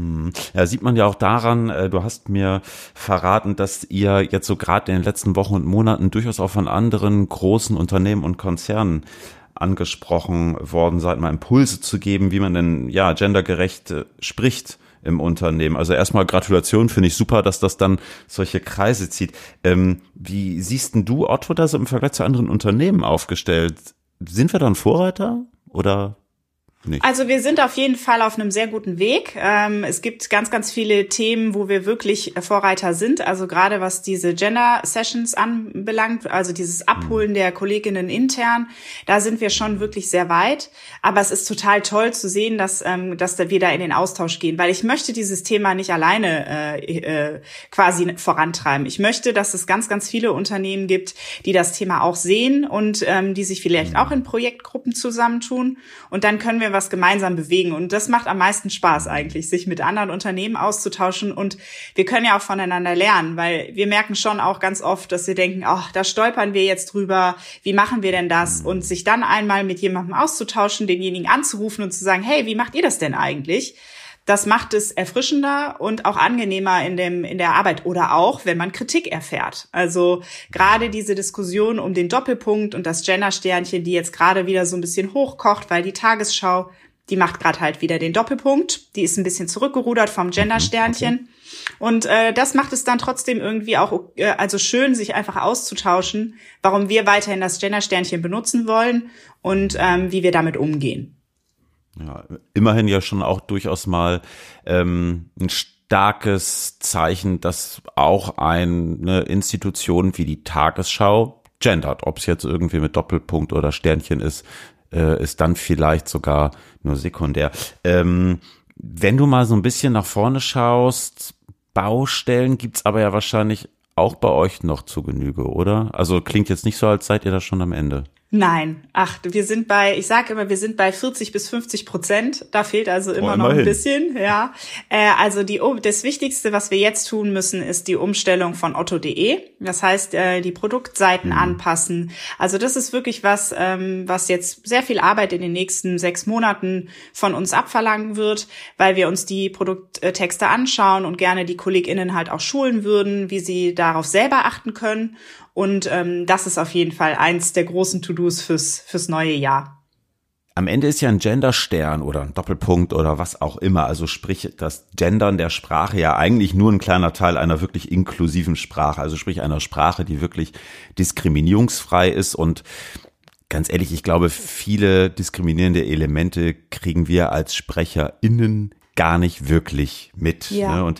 Speaker 1: Ja, sieht man ja auch daran, äh, du hast mir verraten, dass ihr jetzt so gerade in den letzten Wochen und Monaten durchaus auch von anderen großen Unternehmen und Konzernen angesprochen worden seid, mal Impulse zu geben, wie man denn ja gendergerecht äh, spricht im Unternehmen. Also erstmal Gratulation, finde ich super, dass das dann solche Kreise zieht. Ähm, wie siehst denn du, Otto, da so im Vergleich zu anderen Unternehmen aufgestellt? Sind wir dann Vorreiter oder nicht?
Speaker 4: Also wir sind auf jeden Fall auf einem sehr guten Weg. Ähm, es gibt ganz, ganz viele Themen, wo wir wirklich Vorreiter sind. Also gerade was diese Gender-Sessions anbelangt, also dieses Abholen der Kolleginnen intern, da sind wir schon wirklich sehr weit. Aber es ist total toll zu sehen, dass, ähm, dass wir da in den Austausch gehen, weil ich möchte dieses Thema nicht alleine äh, äh, quasi vorantreiben. Ich möchte, dass es ganz, ganz viele Unternehmen gibt, die das Thema auch sehen und ähm, die sich vielleicht auch in Projektgruppen zusammentun. Und dann können wir was gemeinsam bewegen. Und das macht am meisten Spaß eigentlich, sich mit anderen Unternehmen auszutauschen. Und wir können ja auch voneinander lernen, weil wir merken schon auch ganz oft, dass wir denken, ach, da stolpern wir jetzt drüber. Wie machen wir denn das? Und sich dann einmal mit jemandem auszutauschen, denjenigen anzurufen und zu sagen, hey, wie macht ihr das denn eigentlich? Das macht es erfrischender und auch angenehmer in dem in der Arbeit oder auch, wenn man Kritik erfährt. Also gerade diese Diskussion um den Doppelpunkt und das Gender-Sternchen, die jetzt gerade wieder so ein bisschen hochkocht, weil die Tagesschau, die macht gerade halt wieder den Doppelpunkt. Die ist ein bisschen zurückgerudert vom Gender-Sternchen. Und äh, das macht es dann trotzdem irgendwie auch äh, also schön, sich einfach auszutauschen, warum wir weiterhin das Gender-Sternchen benutzen wollen und ähm, wie wir damit umgehen.
Speaker 1: Ja, immerhin ja schon auch durchaus mal ähm, ein starkes Zeichen, dass auch eine Institution wie die Tagesschau gendert. Ob es jetzt irgendwie mit Doppelpunkt oder Sternchen ist, äh, ist dann vielleicht sogar nur sekundär. Ähm, wenn du mal so ein bisschen nach vorne schaust, Baustellen gibt's aber ja wahrscheinlich auch bei euch noch zu Genüge, oder? Also klingt jetzt nicht so, als seid ihr da schon am Ende.
Speaker 4: Nein, ach, wir sind bei, ich sage immer, wir sind bei vierzig bis fünfzig Prozent. Da fehlt also immer oh, noch ein bisschen, ja. Äh, also die, das Wichtigste, was wir jetzt tun müssen, ist die Umstellung von otto punkt de. Das heißt, äh, die Produktseiten mhm. anpassen. Also das ist wirklich was, ähm, was jetzt sehr viel Arbeit in den nächsten sechs Monaten von uns abverlangen wird, weil wir uns die Produkttexte anschauen und gerne die KollegInnen halt auch schulen würden, wie sie darauf selber achten können. Und ähm, das ist auf jeden Fall eins der großen To-Dos fürs fürs neue Jahr.
Speaker 1: am Ende ist ja ein Genderstern oder ein Doppelpunkt oder was auch immer, also sprich das Gendern der Sprache ja eigentlich nur ein kleiner Teil einer wirklich inklusiven Sprache, also sprich einer Sprache, die wirklich diskriminierungsfrei ist. Und ganz ehrlich, ich glaube, viele diskriminierende Elemente kriegen wir als SprecherInnen gar nicht wirklich mit.
Speaker 4: Ja.
Speaker 1: Ne? Und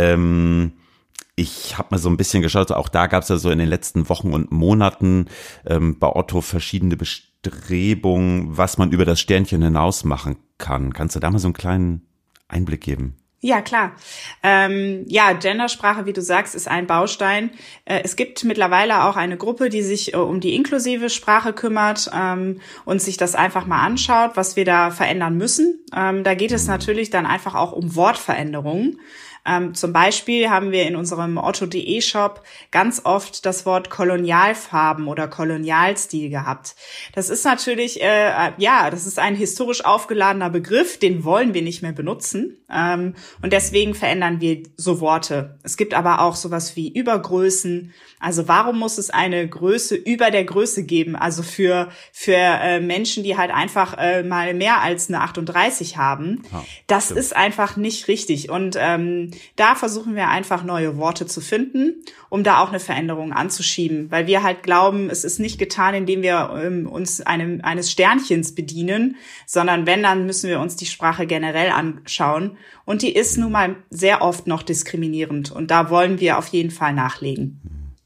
Speaker 1: ähm, ich habe mal so ein bisschen geschaut, auch da gab es ja so in den letzten Wochen und Monaten ähm, bei Otto verschiedene Bestrebungen, was man über das Sternchen hinaus machen kann. Kannst du da mal so einen kleinen Einblick geben?
Speaker 4: Ja, klar. Ähm, ja, Gendersprache, wie du sagst, ist ein Baustein. Äh, es gibt mittlerweile auch eine Gruppe, die sich äh, um die inklusive Sprache kümmert ähm, und sich das einfach mal anschaut, was wir da verändern müssen. Ähm, da geht es natürlich dann einfach auch um Wortveränderungen. Ähm, zum Beispiel haben wir in unserem Otto.de Shop ganz oft das Wort Kolonialfarben oder Kolonialstil gehabt. Das ist natürlich, äh, ja, das ist ein historisch aufgeladener Begriff, den wollen wir nicht mehr benutzen. Ähm, und deswegen verändern wir so Worte. Es gibt aber auch sowas wie Übergrößen. Also warum muss es eine Größe über der Größe geben? Also für für äh, Menschen, die halt einfach äh, mal mehr als eine achtunddreißig haben. Ja, das stimmt. Ist einfach nicht richtig. Und ähm, da versuchen wir einfach neue Worte zu finden, um da auch eine Veränderung anzuschieben. Weil wir halt glauben, es ist nicht getan, indem wir ähm, uns einem, eines Sternchens bedienen, sondern wenn, dann müssen wir uns die Sprache generell anschauen. Und die ist nun mal sehr oft noch diskriminierend. Und da wollen wir auf jeden Fall nachlegen.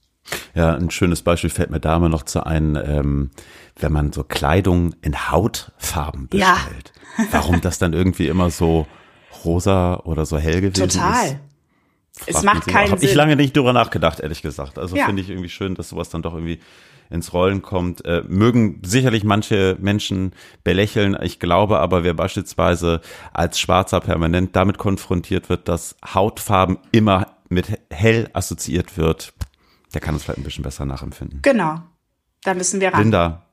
Speaker 1: Ja, ein schönes Beispiel fällt mir da immer noch zu ein, ähm, wenn man so Kleidung in Hautfarben bestellt. Ja. Warum das dann irgendwie immer so rosa oder so hell gewesen
Speaker 4: Total.
Speaker 1: ist.
Speaker 4: Es macht keinen Sinn.
Speaker 1: Habe ich lange nicht drüber nachgedacht, ehrlich gesagt. Also
Speaker 4: ja.
Speaker 1: finde ich irgendwie schön, dass sowas dann doch irgendwie ins Rollen kommt. Äh, mögen sicherlich manche Menschen belächeln. Ich glaube aber, wer beispielsweise als Schwarzer permanent damit konfrontiert wird, dass Hautfarben immer mit hell assoziiert wird, der kann es vielleicht ein bisschen besser nachempfinden.
Speaker 4: Genau, da müssen wir ran.
Speaker 1: Linda,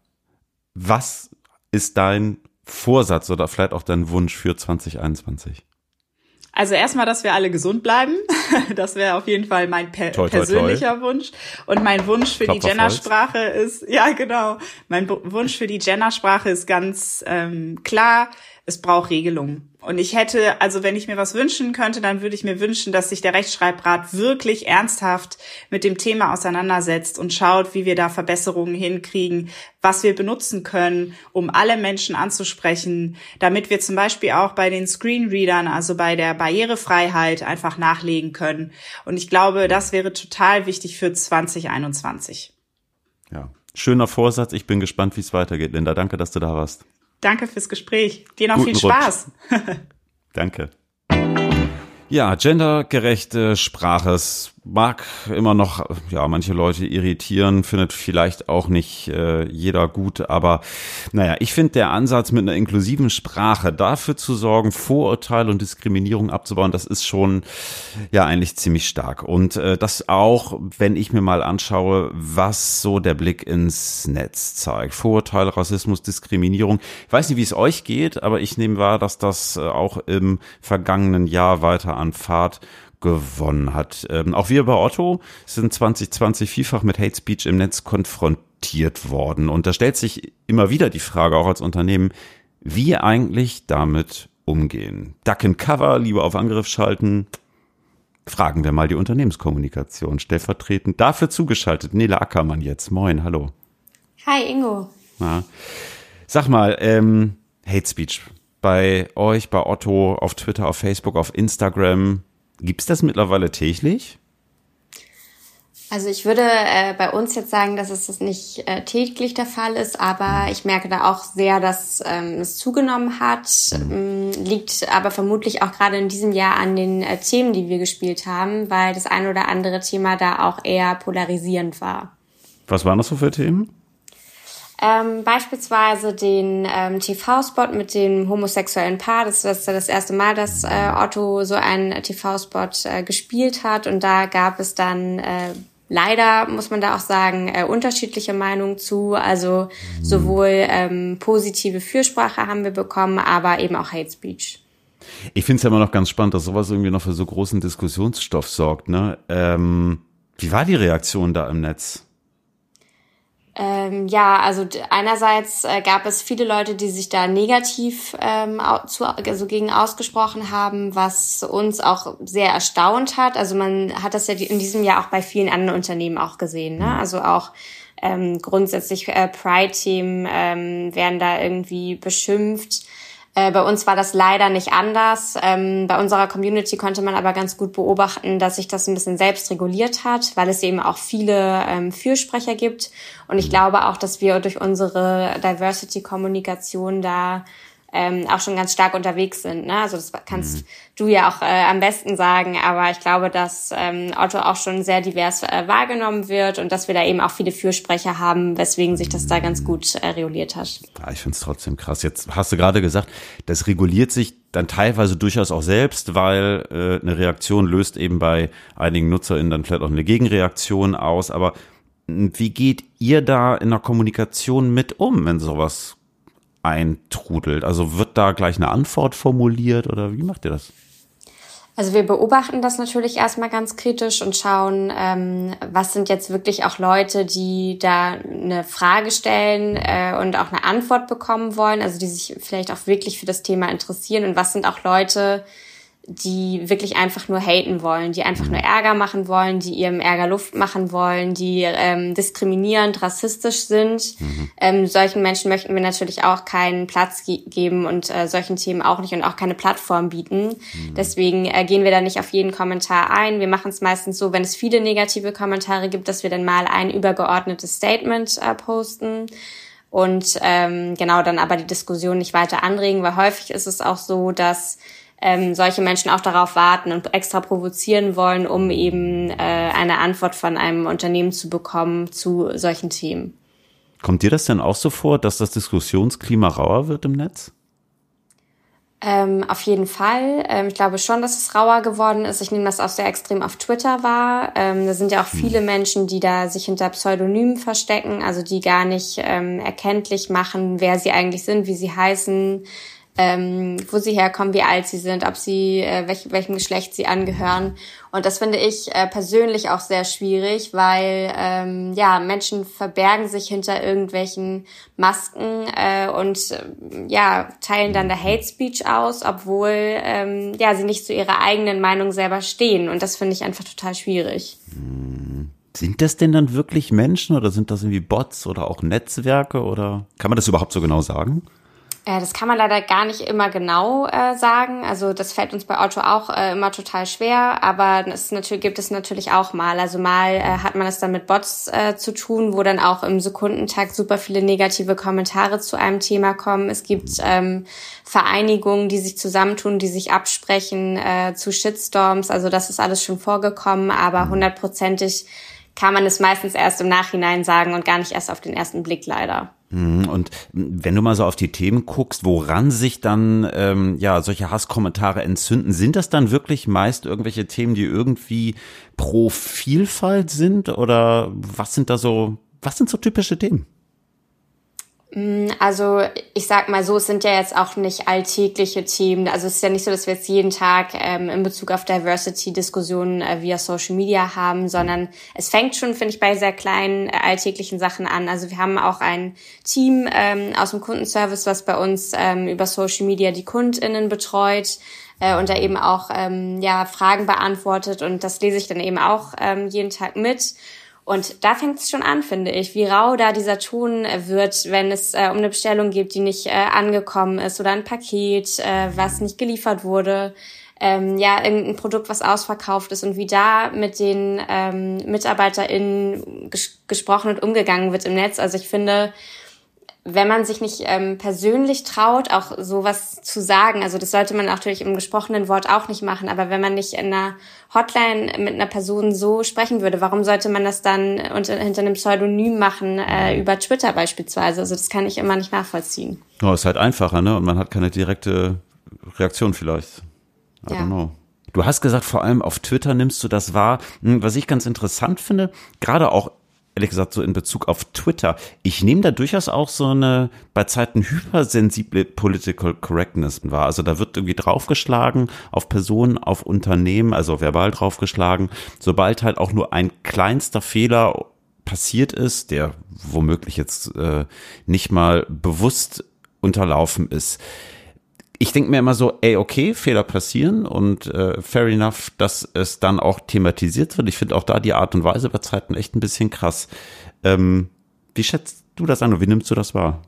Speaker 1: was ist dein Vorsatz oder vielleicht auch dein Wunsch für zwanzig einundzwanzig?
Speaker 4: Also erstmal, dass wir alle gesund bleiben. Das wäre auf jeden Fall mein per- toi, toi, persönlicher toi. Wunsch. Und mein Wunsch für Klopf die Gendersprache ist, ja genau, mein B- Wunsch für die Gendersprache ist ganz ähm, klar, es braucht Regelungen. Und ich hätte, also wenn ich mir was wünschen könnte, dann würde ich mir wünschen, dass sich der Rechtschreibrat wirklich ernsthaft mit dem Thema auseinandersetzt und schaut, wie wir da Verbesserungen hinkriegen, was wir benutzen können, um alle Menschen anzusprechen, damit wir zum Beispiel auch bei den Screenreadern, also bei der Barrierefreiheit, einfach nachlegen können. Und ich glaube, das wäre total wichtig für zwanzig einundzwanzig.
Speaker 1: Ja, schöner Vorsatz. Ich bin gespannt, wie es weitergeht. Linda, danke, dass du da warst.
Speaker 4: Danke fürs Gespräch. Dir noch
Speaker 1: Guten
Speaker 4: viel Spaß.
Speaker 1: Danke. Ja, gendergerechte Sprache. Es mag immer noch, ja, manche Leute irritieren, findet vielleicht auch nicht äh, jeder gut, aber naja, ich finde der Ansatz mit einer inklusiven Sprache dafür zu sorgen, Vorurteile und Diskriminierung abzubauen, das ist schon ja eigentlich ziemlich stark. Und äh, das auch, wenn ich mir mal anschaue, was so der Blick ins Netz zeigt. Vorurteile, Rassismus, Diskriminierung. Ich weiß nicht, wie es euch geht, aber ich nehme wahr, dass das äh, auch im vergangenen Jahr weiter an Fahrt gewonnen hat. Ähm, auch wir bei Otto sind zwanzig zwanzig vielfach mit Hate Speech im Netz konfrontiert worden. Und da stellt sich immer wieder die Frage, auch als Unternehmen, wie eigentlich damit umgehen. Duck and Cover, lieber auf Angriff schalten. Fragen wir mal die Unternehmenskommunikation. Stellvertretend dafür zugeschaltet, Nele Ackermann jetzt. Moin, hallo.
Speaker 5: Hi, Ingo.
Speaker 1: Na, sag mal, ähm, Hate Speech bei euch, bei Otto, auf Twitter, auf Facebook, auf Instagram. Gibt's das mittlerweile täglich?
Speaker 5: Also ich würde äh, bei uns jetzt sagen, dass es das nicht äh, täglich der Fall ist, aber ich merke da auch sehr, dass ähm, es zugenommen hat. Ähm, liegt aber vermutlich auch gerade in diesem Jahr an den äh, Themen, die wir gespielt haben, weil das ein oder andere Thema da auch eher polarisierend war.
Speaker 1: Was waren das so für Themen?
Speaker 5: Ähm, beispielsweise den ähm, T V-Spot mit dem homosexuellen Paar. Das ist das erste Mal, dass äh, Otto so einen T V-Spot äh, gespielt hat. Und da gab es dann äh, leider, muss man da auch sagen, äh, unterschiedliche Meinungen zu. Also sowohl ähm, positive Fürsprache haben wir bekommen, aber eben auch Hate Speech.
Speaker 1: Ich finde es ja immer noch ganz spannend, dass sowas irgendwie noch für so großen Diskussionsstoff sorgt. Ne? Ähm, wie war die Reaktion da im Netz?
Speaker 5: Ähm, ja, also einerseits äh, gab es viele Leute, die sich da negativ ähm, zu, also gegen ausgesprochen haben, was uns auch sehr erstaunt hat. Also man hat das ja in diesem Jahr auch bei vielen anderen Unternehmen auch gesehen, ne? Also auch ähm, grundsätzlich äh, Pride-Themen ähm, werden da irgendwie beschimpft. Äh, bei uns war das leider nicht anders. Ähm, bei unserer Community konnte man aber ganz gut beobachten, dass sich das ein bisschen selbst reguliert hat, weil es eben auch viele ähm, Fürsprecher gibt. Und ich glaube auch, dass wir durch unsere Diversity-Kommunikation da ähm, auch schon ganz stark unterwegs sind, ne? Also das kannst mhm. du ja auch äh, am besten sagen, aber ich glaube, dass ähm, Otto auch schon sehr divers äh, wahrgenommen wird und dass wir da eben auch viele Fürsprecher haben, weswegen sich das da ganz gut äh, reguliert hat.
Speaker 1: Ja, ich finde es trotzdem krass. Jetzt hast du gerade gesagt, das reguliert sich dann teilweise durchaus auch selbst, weil äh, eine Reaktion löst eben bei einigen NutzerInnen dann vielleicht auch eine Gegenreaktion aus. Aber wie geht ihr da in der Kommunikation mit um, wenn sowas eintrudelt? Also wird da gleich eine Antwort formuliert oder wie macht ihr das?
Speaker 5: Also wir beobachten das natürlich erstmal ganz kritisch und schauen, ähm, was sind jetzt wirklich auch Leute, die da eine Frage stellen äh, und auch eine Antwort bekommen wollen, also die sich vielleicht auch wirklich für das Thema interessieren, und was sind auch Leute, die wirklich einfach nur haten wollen, die einfach nur Ärger machen wollen, die ihrem Ärger Luft machen wollen, die ähm, diskriminierend, rassistisch sind. Mhm. Ähm, solchen Menschen möchten wir natürlich auch keinen Platz ge- geben und äh, solchen Themen auch nicht und auch keine Plattform bieten. Mhm. Deswegen äh, gehen wir da nicht auf jeden Kommentar ein. Wir machen es meistens so, wenn es viele negative Kommentare gibt, dass wir dann mal ein übergeordnetes Statement äh, posten und ähm, genau dann aber die Diskussion nicht weiter anregen, weil häufig ist es auch so, dass Ähm, solche Menschen auch darauf warten und extra provozieren wollen, um eben äh, eine Antwort von einem Unternehmen zu bekommen zu solchen Themen.
Speaker 1: Kommt dir das denn auch so vor, dass das Diskussionsklima rauer wird im Netz?
Speaker 5: Ähm, auf jeden Fall. Ähm, ich glaube schon, dass es rauer geworden ist. Ich nehme das auch sehr extrem auf Twitter wahr. Ähm, da sind ja auch viele Menschen, die da sich hinter Pseudonymen verstecken, also die gar nicht ähm, erkenntlich machen, wer sie eigentlich sind, wie sie heißen, Ähm, wo sie herkommen, wie alt sie sind, ob sie äh, welch, welchem Geschlecht sie angehören. Und das finde ich äh, persönlich auch sehr schwierig, weil ähm, ja Menschen verbergen sich hinter irgendwelchen Masken äh, und äh, ja teilen dann der Hate Speech aus, obwohl ähm, ja sie nicht zu ihrer eigenen Meinung selber stehen. Und das finde ich einfach total schwierig.
Speaker 1: Sind das denn dann wirklich Menschen oder sind das irgendwie Bots oder auch Netzwerke oder kann man das überhaupt so genau sagen?
Speaker 5: Das kann man leider gar nicht immer genau äh, sagen. Also das fällt uns bei Otto auch äh, immer total schwer. Aber es natürlich, gibt es natürlich auch mal. Also mal äh, hat man es dann mit Bots äh, zu tun, wo dann auch im Sekundentakt super viele negative Kommentare zu einem Thema kommen. Es gibt ähm, Vereinigungen, die sich zusammentun, die sich absprechen äh, zu Shitstorms. Also das ist alles schon vorgekommen. Aber hundertprozentig kann man es meistens erst im Nachhinein sagen und gar nicht erst auf den ersten Blick leider.
Speaker 1: Und wenn du mal so auf die Themen guckst, woran sich dann ähm, ja solche Hasskommentare entzünden, sind das dann wirklich meist irgendwelche Themen, die irgendwie pro Vielfalt sind oder was sind da so, was sind so typische Themen?
Speaker 5: Also ich sag mal so, es sind ja jetzt auch nicht alltägliche Themen. Also es ist ja nicht so, dass wir jetzt jeden Tag ähm, in Bezug auf Diversity-Diskussionen äh, via Social Media haben, sondern es fängt schon, finde ich, bei sehr kleinen äh, alltäglichen Sachen an. Also wir haben auch ein Team ähm, aus dem Kundenservice, was bei uns ähm, über Social Media die KundInnen betreut äh, und da eben auch ähm, ja Fragen beantwortet, und das lese ich dann eben auch ähm, jeden Tag mit. Und da fängt es schon an, finde ich, wie rau da dieser Ton wird, wenn es äh, um eine Bestellung geht, die nicht äh, angekommen ist, oder ein Paket, äh, was nicht geliefert wurde, ähm, ja, irgendein Produkt, was ausverkauft ist, und wie da mit den ähm, MitarbeiterInnen ges- gesprochen und umgegangen wird im Netz. Also ich finde, wenn man sich nicht ähm, persönlich traut, auch sowas zu sagen, also das sollte man natürlich im gesprochenen Wort auch nicht machen, aber wenn man nicht in einer Hotline mit einer Person so sprechen würde, warum sollte man das dann unter, hinter einem Pseudonym machen, äh, über Twitter beispielsweise? Also das kann ich immer nicht nachvollziehen.
Speaker 1: Ja, ist halt einfacher, ne? Und man hat keine direkte Reaktion vielleicht. I don't know. Du hast gesagt, vor allem auf Twitter nimmst du das wahr. Was ich ganz interessant finde, gerade auch ehrlich gesagt so in Bezug auf Twitter, ich nehme da durchaus auch so eine bei Zeiten hypersensible Political Correctness wahr. Also da wird irgendwie draufgeschlagen auf Personen, auf Unternehmen, also verbal draufgeschlagen, sobald halt auch nur ein kleinster Fehler passiert ist, der womöglich jetzt äh, nicht mal bewusst unterlaufen ist. Ich denke mir immer so, ey, okay, Fehler passieren und äh, fair enough, dass es dann auch thematisiert wird. Ich finde auch da die Art und Weise bei Zeiten echt ein bisschen krass. Ähm, wie schätzt du das an und wie nimmst du das wahr?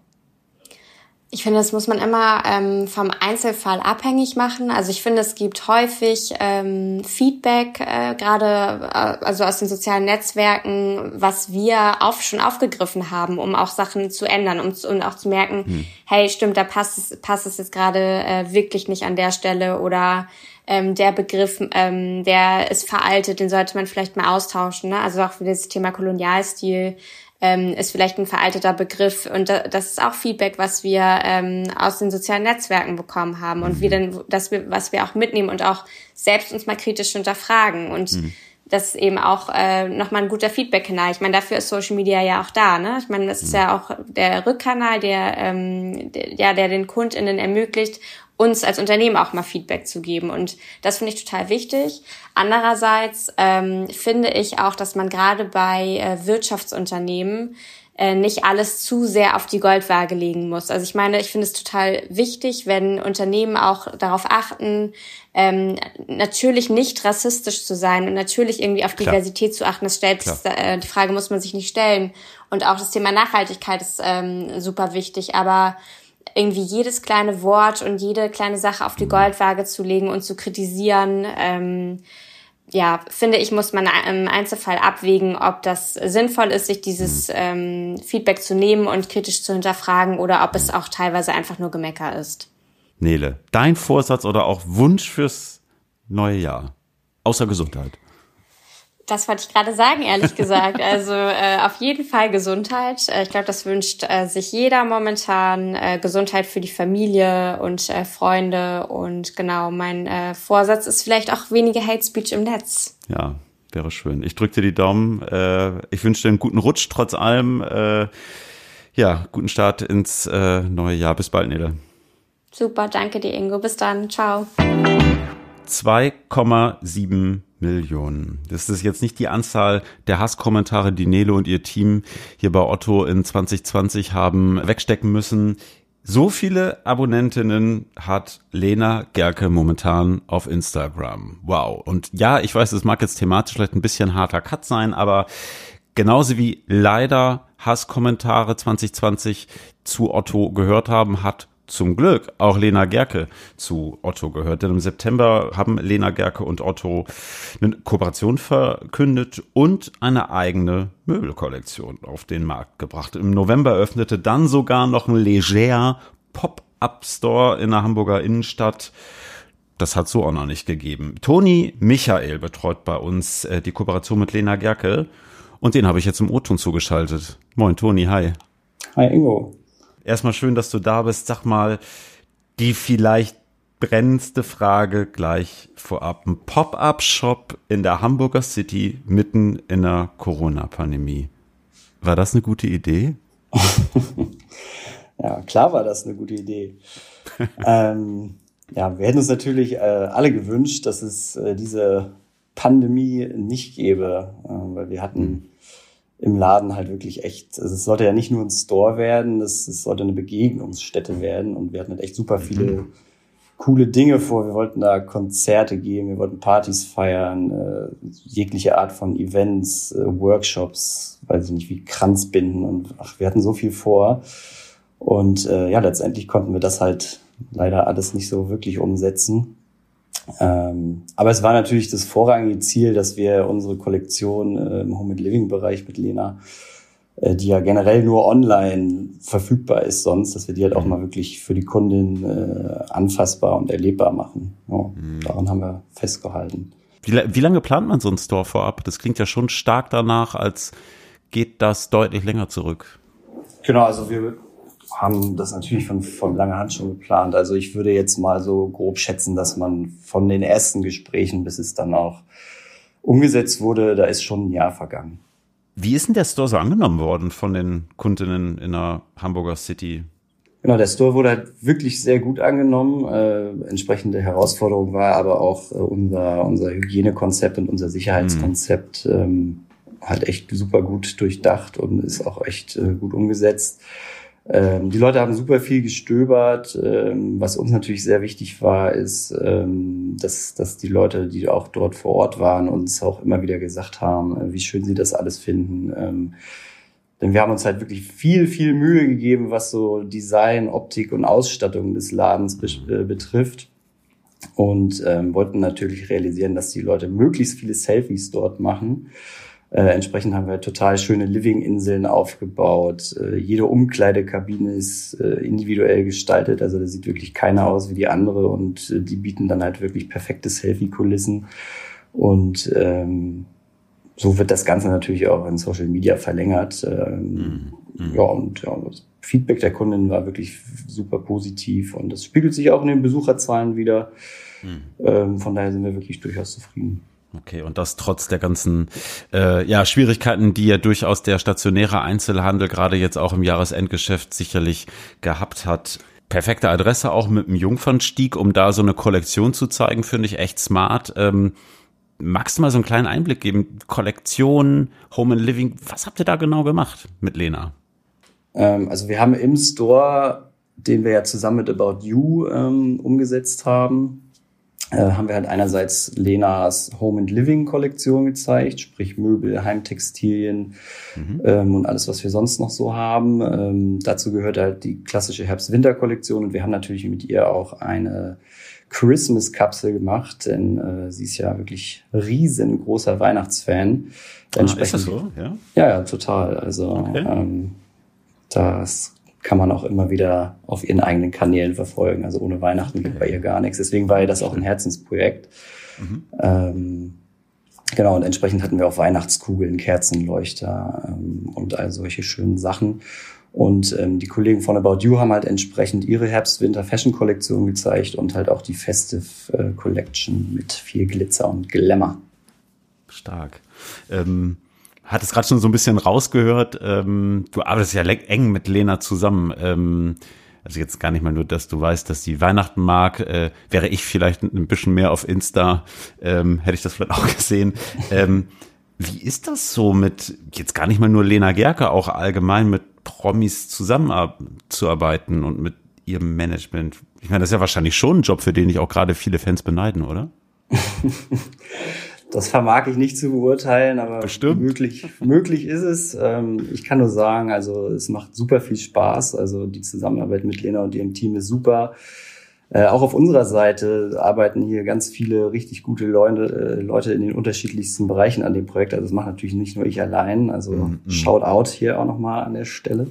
Speaker 5: Ich finde, das muss man immer ähm, vom Einzelfall abhängig machen. Also ich finde, es gibt häufig ähm, Feedback, äh, gerade äh, also aus den sozialen Netzwerken, was wir auf, schon aufgegriffen haben, um auch Sachen zu ändern, um, um auch zu merken, hm. hey, stimmt, da passt es, passt es jetzt gerade äh, wirklich nicht an der Stelle oder ähm, der Begriff, ähm, der ist veraltet, den sollte man vielleicht mal austauschen. Ne? Also auch für das Thema Kolonialstil ähm, ist vielleicht ein veralteter Begriff und da, das ist auch Feedback, was wir ähm, aus den sozialen Netzwerken bekommen haben und wir dann, dass wir, was wir auch mitnehmen und auch selbst uns mal kritisch hinterfragen und mhm. das ist eben auch äh, nochmal ein guter Feedback-Kanal. Ich meine, dafür ist Social Media ja auch da, ne? Ich meine, das ist ja auch der Rückkanal, der ähm, der, ja, der den KundInnen ermöglicht, uns als Unternehmen auch mal Feedback zu geben. Und das finde ich total wichtig. Andererseits ähm, finde ich auch, dass man gerade bei äh, Wirtschaftsunternehmen äh, nicht alles zu sehr auf die Goldwaage legen muss. Also ich meine, ich finde es total wichtig, wenn Unternehmen auch darauf achten, ähm, natürlich nicht rassistisch zu sein und natürlich irgendwie auf
Speaker 1: Klar.
Speaker 5: Diversität zu achten. Das stellt äh, die Frage muss man sich nicht stellen. Und auch das Thema Nachhaltigkeit ist ähm, super wichtig. Aber irgendwie jedes kleine Wort und jede kleine Sache auf die Goldwaage zu legen und zu kritisieren, ähm, ja, finde ich, muss man im Einzelfall abwägen, ob das sinnvoll ist, sich dieses ähm, Feedback zu nehmen und kritisch zu hinterfragen oder ob es auch teilweise einfach nur Gemecker ist.
Speaker 1: Nele, dein Vorsatz oder auch Wunsch fürs neue Jahr? Außer Gesundheit.
Speaker 5: Das wollte ich gerade sagen, ehrlich gesagt. Also äh, auf jeden Fall Gesundheit. Äh, ich glaube, das wünscht äh, sich jeder momentan. Äh, Gesundheit für die Familie und äh, Freunde. Und genau, mein äh, Vorsatz ist vielleicht auch weniger Hate Speech im Netz.
Speaker 1: Ja, wäre schön. Ich drücke dir die Daumen. Äh, ich wünsche dir einen guten Rutsch trotz allem. Äh, ja, guten Start ins äh, neue Jahr. Bis bald, Nele.
Speaker 5: Super, danke dir, Ingo. Bis dann. Ciao.
Speaker 1: zwei Komma sieben Millionen. Das ist jetzt nicht die Anzahl der Hasskommentare, die Nele und ihr Team hier bei Otto in zwanzig zwanzig haben wegstecken müssen. So viele Abonnentinnen hat Lena Gercke momentan auf Instagram. Wow. Und ja, ich weiß, es mag jetzt thematisch vielleicht ein bisschen harter Cut sein, aber genauso wie leider Hasskommentare zwanzig zwanzig zu Otto gehört haben, hat zum Glück auch Lena Gercke zu Otto gehört, denn im September haben Lena Gercke und Otto eine Kooperation verkündet und eine eigene Möbelkollektion auf den Markt gebracht. Im November öffnete dann sogar noch ein Leger Pop-Up-Store in der Hamburger Innenstadt. Das hat so auch noch nicht gegeben. Toni Michael betreut bei uns äh, die Kooperation mit Lena Gercke und den habe ich jetzt im O-Ton zugeschaltet. Moin Toni, hi.
Speaker 6: Hi Ingo.
Speaker 1: Erstmal schön, dass du da bist. Sag mal, die vielleicht brennendste Frage gleich vorab. Ein Pop-up-Shop in der Hamburger City mitten in der Corona-Pandemie. War das eine gute Idee?
Speaker 6: Ja, klar war das eine gute Idee. ähm, ja, wir hätten uns natürlich äh, alle gewünscht, dass es äh, diese Pandemie nicht gäbe, äh, weil wir hatten im Laden halt wirklich echt, also es sollte ja nicht nur ein Store werden, es, es sollte eine Begegnungsstätte werden und wir hatten halt echt super viele coole Dinge vor. Wir wollten da Konzerte geben, wir wollten Partys feiern, äh, jegliche Art von Events, äh, Workshops, weiß ich nicht, wie Kranzbinden und ach, wir hatten so viel vor und äh, ja, letztendlich konnten wir das halt leider alles nicht so wirklich umsetzen. Ähm, aber es war natürlich das vorrangige Ziel, dass wir unsere Kollektion äh, im Home and Living Bereich mit Lena, äh, die ja generell nur online verfügbar ist sonst, dass wir die halt auch mal wirklich für die Kundin äh, anfassbar und erlebbar machen. Ja, mhm. Daran haben wir festgehalten.
Speaker 1: Wie, wie lange plant man so einen Store vorab? Das klingt ja schon stark danach, als geht das deutlich länger zurück.
Speaker 6: Genau, also wir haben das natürlich von, von langer Hand schon geplant. Also ich würde jetzt mal so grob schätzen, dass man von den ersten Gesprächen, bis es dann auch umgesetzt wurde, da ist schon ein Jahr vergangen.
Speaker 1: Wie ist denn der Store so angenommen worden von den Kundinnen in der Hamburger City?
Speaker 6: Genau, der Store wurde halt wirklich sehr gut angenommen. Äh, entsprechende Herausforderung war aber auch äh, unser, unser Hygienekonzept und unser Sicherheitskonzept. Mhm. Ähm, halt echt super gut durchdacht und ist auch echt äh, gut umgesetzt. Ähm, die Leute haben super viel gestöbert. Ähm, was uns natürlich sehr wichtig war, ist, ähm, dass, dass die Leute, die auch dort vor Ort waren, uns auch immer wieder gesagt haben, äh, wie schön sie das alles finden. Ähm, denn wir haben uns halt wirklich viel, viel Mühe gegeben, was so Design, Optik und Ausstattung des Ladens be- äh, betrifft. Und ähm, wollten natürlich realisieren, dass die Leute möglichst viele Selfies dort machen. Äh, entsprechend haben wir total schöne Living-Inseln aufgebaut. Äh, jede Umkleidekabine ist äh, individuell gestaltet. Also da sieht wirklich keiner aus wie die andere. Und äh, die bieten dann halt wirklich perfekte Selfie-Kulissen. Und ähm, so wird das Ganze natürlich auch in Social Media verlängert. Ähm, mhm. Ja, und ja, das Feedback der Kunden war wirklich super positiv. Und das spiegelt sich auch in den Besucherzahlen wieder. Mhm. Ähm, von daher sind wir wirklich durchaus zufrieden.
Speaker 1: Okay, und das trotz der ganzen äh, ja Schwierigkeiten, die ja durchaus der stationäre Einzelhandel gerade jetzt auch im Jahresendgeschäft sicherlich gehabt hat. Perfekte Adresse auch mit dem Jungfernstieg, um da so eine Kollektion zu zeigen, finde ich echt smart. Ähm, magst du mal so einen kleinen Einblick geben? Kollektion, Home and Living, was habt ihr da genau gemacht mit Lena?
Speaker 6: Ähm, also wir haben im Store, den wir ja zusammen mit About You ähm, umgesetzt haben, Äh, haben wir halt einerseits Lenas Home and Living Kollektion gezeigt, sprich Möbel, Heimtextilien mhm. ähm, und alles, was wir sonst noch so haben. Ähm, dazu gehört halt die klassische Herbst-Winter-Kollektion und wir haben natürlich mit ihr auch eine Christmas-Kapsel gemacht, denn äh, sie ist ja wirklich riesengroßer Weihnachtsfan.
Speaker 1: Ah, ist das so? Ja,
Speaker 6: ja, ja total. Also
Speaker 1: okay.
Speaker 6: ähm, das kann man auch immer wieder auf ihren eigenen Kanälen verfolgen. Also ohne Weihnachten okay. geht bei ihr gar nichts. Deswegen war ihr das auch ein Herzensprojekt. Mhm. Ähm, genau, und entsprechend hatten wir auch Weihnachtskugeln, Kerzenleuchter ähm, und all solche schönen Sachen. Und ähm, die Kollegen von About You haben halt entsprechend ihre Herbst-Winter-Fashion-Kollektion gezeigt und halt auch die Festive Collection mit viel Glitzer und Glamour.
Speaker 1: Stark. Ähm Hat es gerade schon so ein bisschen rausgehört, ähm, du arbeitest ja eng mit Lena zusammen, ähm, also jetzt gar nicht mal nur, dass du weißt, dass die Weihnachten mag, äh, wäre ich vielleicht ein bisschen mehr auf Insta, ähm, hätte ich das vielleicht auch gesehen. Ähm, wie ist das so mit, jetzt gar nicht mal nur Lena Gercke, auch allgemein mit Promis zusammenzuarbeiten und mit ihrem Management? Ich meine, das ist ja wahrscheinlich schon ein Job, für den ich auch gerade viele Fans beneiden, oder?
Speaker 6: Das vermag ich nicht zu beurteilen, aber
Speaker 1: Bestimmt.
Speaker 6: möglich, möglich ist es. Ich kann nur sagen, also es macht super viel Spaß. Also die Zusammenarbeit mit Lena und ihrem Team ist super. Äh, auch auf unserer Seite arbeiten hier ganz viele richtig gute Leute, äh, Leute in den unterschiedlichsten Bereichen an dem Projekt. Also das macht natürlich nicht nur ich allein. Also mm, mm. Shout out hier auch nochmal an der Stelle.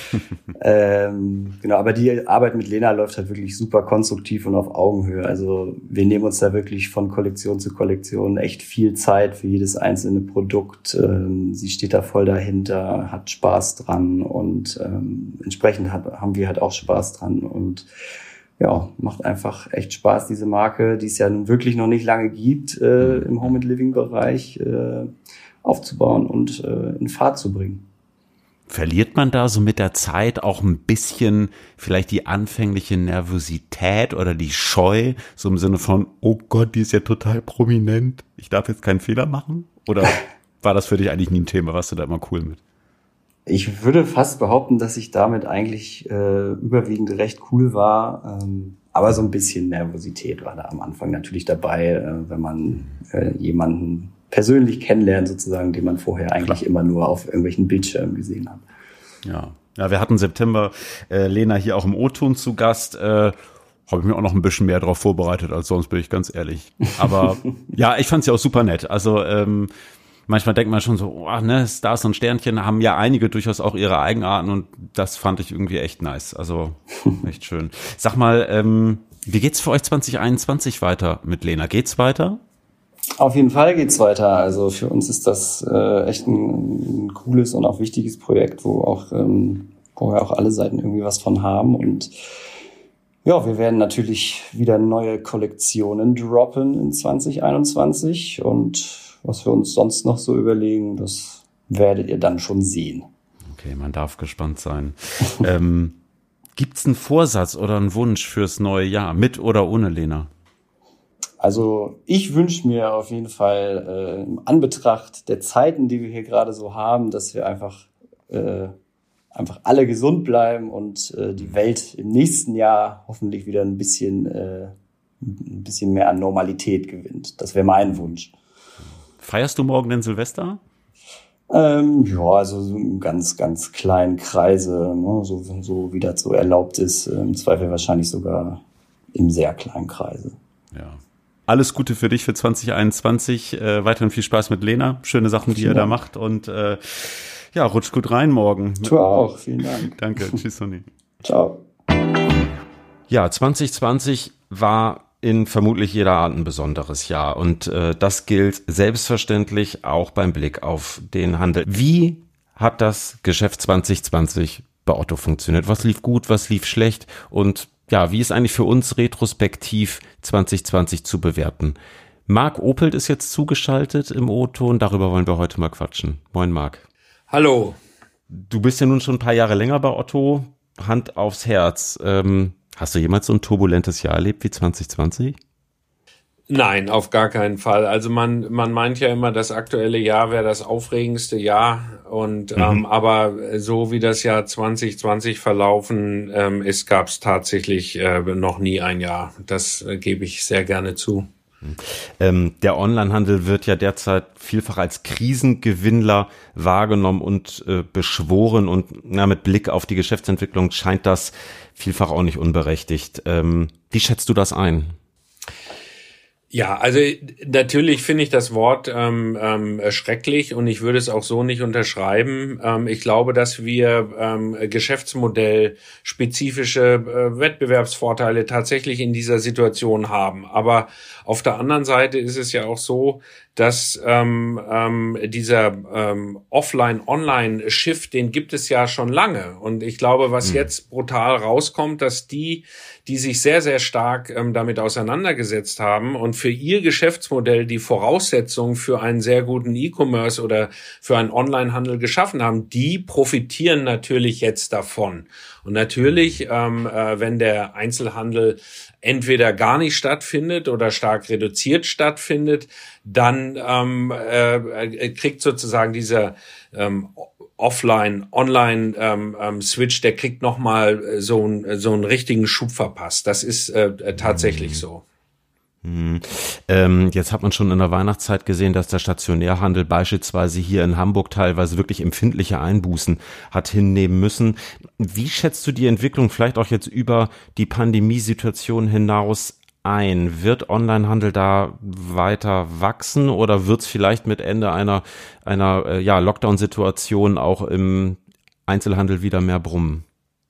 Speaker 6: ähm, genau, aber die Arbeit mit Lena läuft halt wirklich super konstruktiv und auf Augenhöhe. Also wir nehmen uns da wirklich von Kollektion zu Kollektion echt viel Zeit für jedes einzelne Produkt. Ähm, sie steht da voll dahinter, hat Spaß dran und ähm, entsprechend hat, haben wir halt auch Spaß dran und ja, macht einfach echt Spaß, diese Marke, die es ja nun wirklich noch nicht lange gibt, äh, im Home and Living Bereich äh, aufzubauen und äh, in Fahrt zu bringen.
Speaker 1: Verliert man da so mit der Zeit auch ein bisschen vielleicht die anfängliche Nervosität oder die Scheu, so im Sinne von, oh Gott, die ist ja total prominent, ich darf jetzt keinen Fehler machen? Oder war das für dich eigentlich nie ein Thema? Warst du da immer cool mit?
Speaker 6: Ich würde fast behaupten, dass ich damit eigentlich äh, überwiegend recht cool war. Ähm, aber so ein bisschen Nervosität war da am Anfang natürlich dabei, äh, wenn man äh, jemanden persönlich kennenlernt, sozusagen, den man vorher eigentlich Klar. immer nur auf irgendwelchen Bildschirmen gesehen hat.
Speaker 1: Ja, ja, wir hatten September äh, Lena hier auch im O-Ton zu Gast. Äh, Habe ich mir auch noch ein bisschen mehr darauf vorbereitet als sonst, bin ich ganz ehrlich. Aber ja, ich fand's ja auch super nett. Also ähm, manchmal denkt man schon so, oh, ne, Stars und Sternchen haben ja einige durchaus auch ihre Eigenarten und das fand ich irgendwie echt nice. Also echt schön. Sag mal, ähm, wie geht's für euch zwanzig einundzwanzig weiter mit Lena? Geht's weiter?
Speaker 6: Auf jeden Fall geht's weiter. Also für uns ist das äh, echt ein, ein cooles und auch wichtiges Projekt, wo auch ähm, wo wir auch alle Seiten irgendwie was von haben und ja, wir werden natürlich wieder neue Kollektionen droppen in zwanzig einundzwanzig und was wir uns sonst noch so überlegen, das werdet ihr dann schon sehen.
Speaker 1: Okay, man darf gespannt sein. ähm, gibt's einen Vorsatz oder einen Wunsch fürs neue Jahr, mit oder ohne Lena?
Speaker 6: Also ich wünsche mir auf jeden Fall äh, im Anbetracht der Zeiten, die wir hier gerade so haben, dass wir einfach äh, einfach alle gesund bleiben und äh, die Welt im nächsten Jahr hoffentlich wieder ein bisschen äh, ein bisschen mehr an Normalität gewinnt. Das wäre mein Wunsch.
Speaker 1: Feierst du morgen denn Silvester?
Speaker 6: Ähm, ja, also so in ganz, ganz kleinen Kreise, ne, so, so wie das so erlaubt ist, im Zweifel wahrscheinlich sogar im sehr kleinen Kreise.
Speaker 1: Ja. Alles Gute für dich für zwanzig einundzwanzig. Äh, weiterhin viel Spaß mit Lena. Schöne Sachen, die ihr da macht. Und äh, ja, rutscht gut rein morgen.
Speaker 6: Du auch. Vielen Dank.
Speaker 1: Danke. Tschüss, Sonny.
Speaker 6: Ciao.
Speaker 1: Ja, zwanzig zwanzig war in vermutlich jeder Art ein besonderes Jahr. Und äh, das gilt selbstverständlich auch beim Blick auf den Handel. Wie hat das Geschäft zwanzig zwanzig bei Otto funktioniert? Was lief gut, was lief schlecht? Und ja, wie ist eigentlich für uns retrospektiv zwanzig zwanzig zu bewerten? Marc Opelt ist jetzt zugeschaltet im O-Ton. Darüber wollen wir heute mal quatschen. Moin, Marc.
Speaker 7: Hallo.
Speaker 1: Du bist ja nun schon ein paar Jahre länger bei Otto. Hand aufs Herz. Ähm, hast du jemals so ein turbulentes Jahr erlebt wie zwanzig zwanzig?
Speaker 7: Nein, auf gar keinen Fall. Also man man meint ja immer, das aktuelle Jahr wäre das aufregendste Jahr. Und mhm. ähm, aber so wie das Jahr zwanzig zwanzig verlaufen ähm, ist, gab es tatsächlich äh, noch nie ein Jahr. Das äh, gebe ich sehr gerne zu.
Speaker 1: Ähm, der Onlinehandel wird ja derzeit vielfach als Krisengewinnler wahrgenommen und äh, beschworen, und na, mit Blick auf die Geschäftsentwicklung scheint das vielfach auch nicht unberechtigt. Ähm, wie schätzt du das ein?
Speaker 7: Ja, also natürlich finde ich das Wort ähm, ähm, schrecklich, und ich würde es auch so nicht unterschreiben. Ähm, ich glaube, dass wir ähm, geschäftsmodellspezifische äh, Wettbewerbsvorteile tatsächlich in dieser Situation haben. Aber auf der anderen Seite ist es ja auch so, dass ähm, ähm, dieser ähm, Offline-Online-Shift, den gibt es ja schon lange. Und ich glaube, was mhm. jetzt brutal rauskommt, dass die, die sich sehr, sehr stark ähm, damit auseinandergesetzt haben und für ihr Geschäftsmodell die Voraussetzungen für einen sehr guten E-Commerce oder für einen Online-Handel geschaffen haben, die profitieren natürlich jetzt davon. Und natürlich, ähm, äh, wenn der Einzelhandel entweder gar nicht stattfindet oder stark reduziert stattfindet, dann ähm, äh, kriegt sozusagen dieser ähm, Offline-Online-Switch, ähm, der kriegt nochmal so, ein, so einen richtigen Schub verpasst. Das ist äh, tatsächlich mhm. so.
Speaker 1: Hm. Ähm, jetzt hat man schon in der Weihnachtszeit gesehen, dass der Stationärhandel beispielsweise hier in Hamburg teilweise wirklich empfindliche Einbußen hat hinnehmen müssen. Wie schätzt du die Entwicklung vielleicht auch jetzt über die Pandemiesituation hinaus ein? Wird Onlinehandel da weiter wachsen, oder wird es vielleicht mit Ende einer, einer äh, ja, Lockdown-Situation auch im Einzelhandel wieder mehr brummen?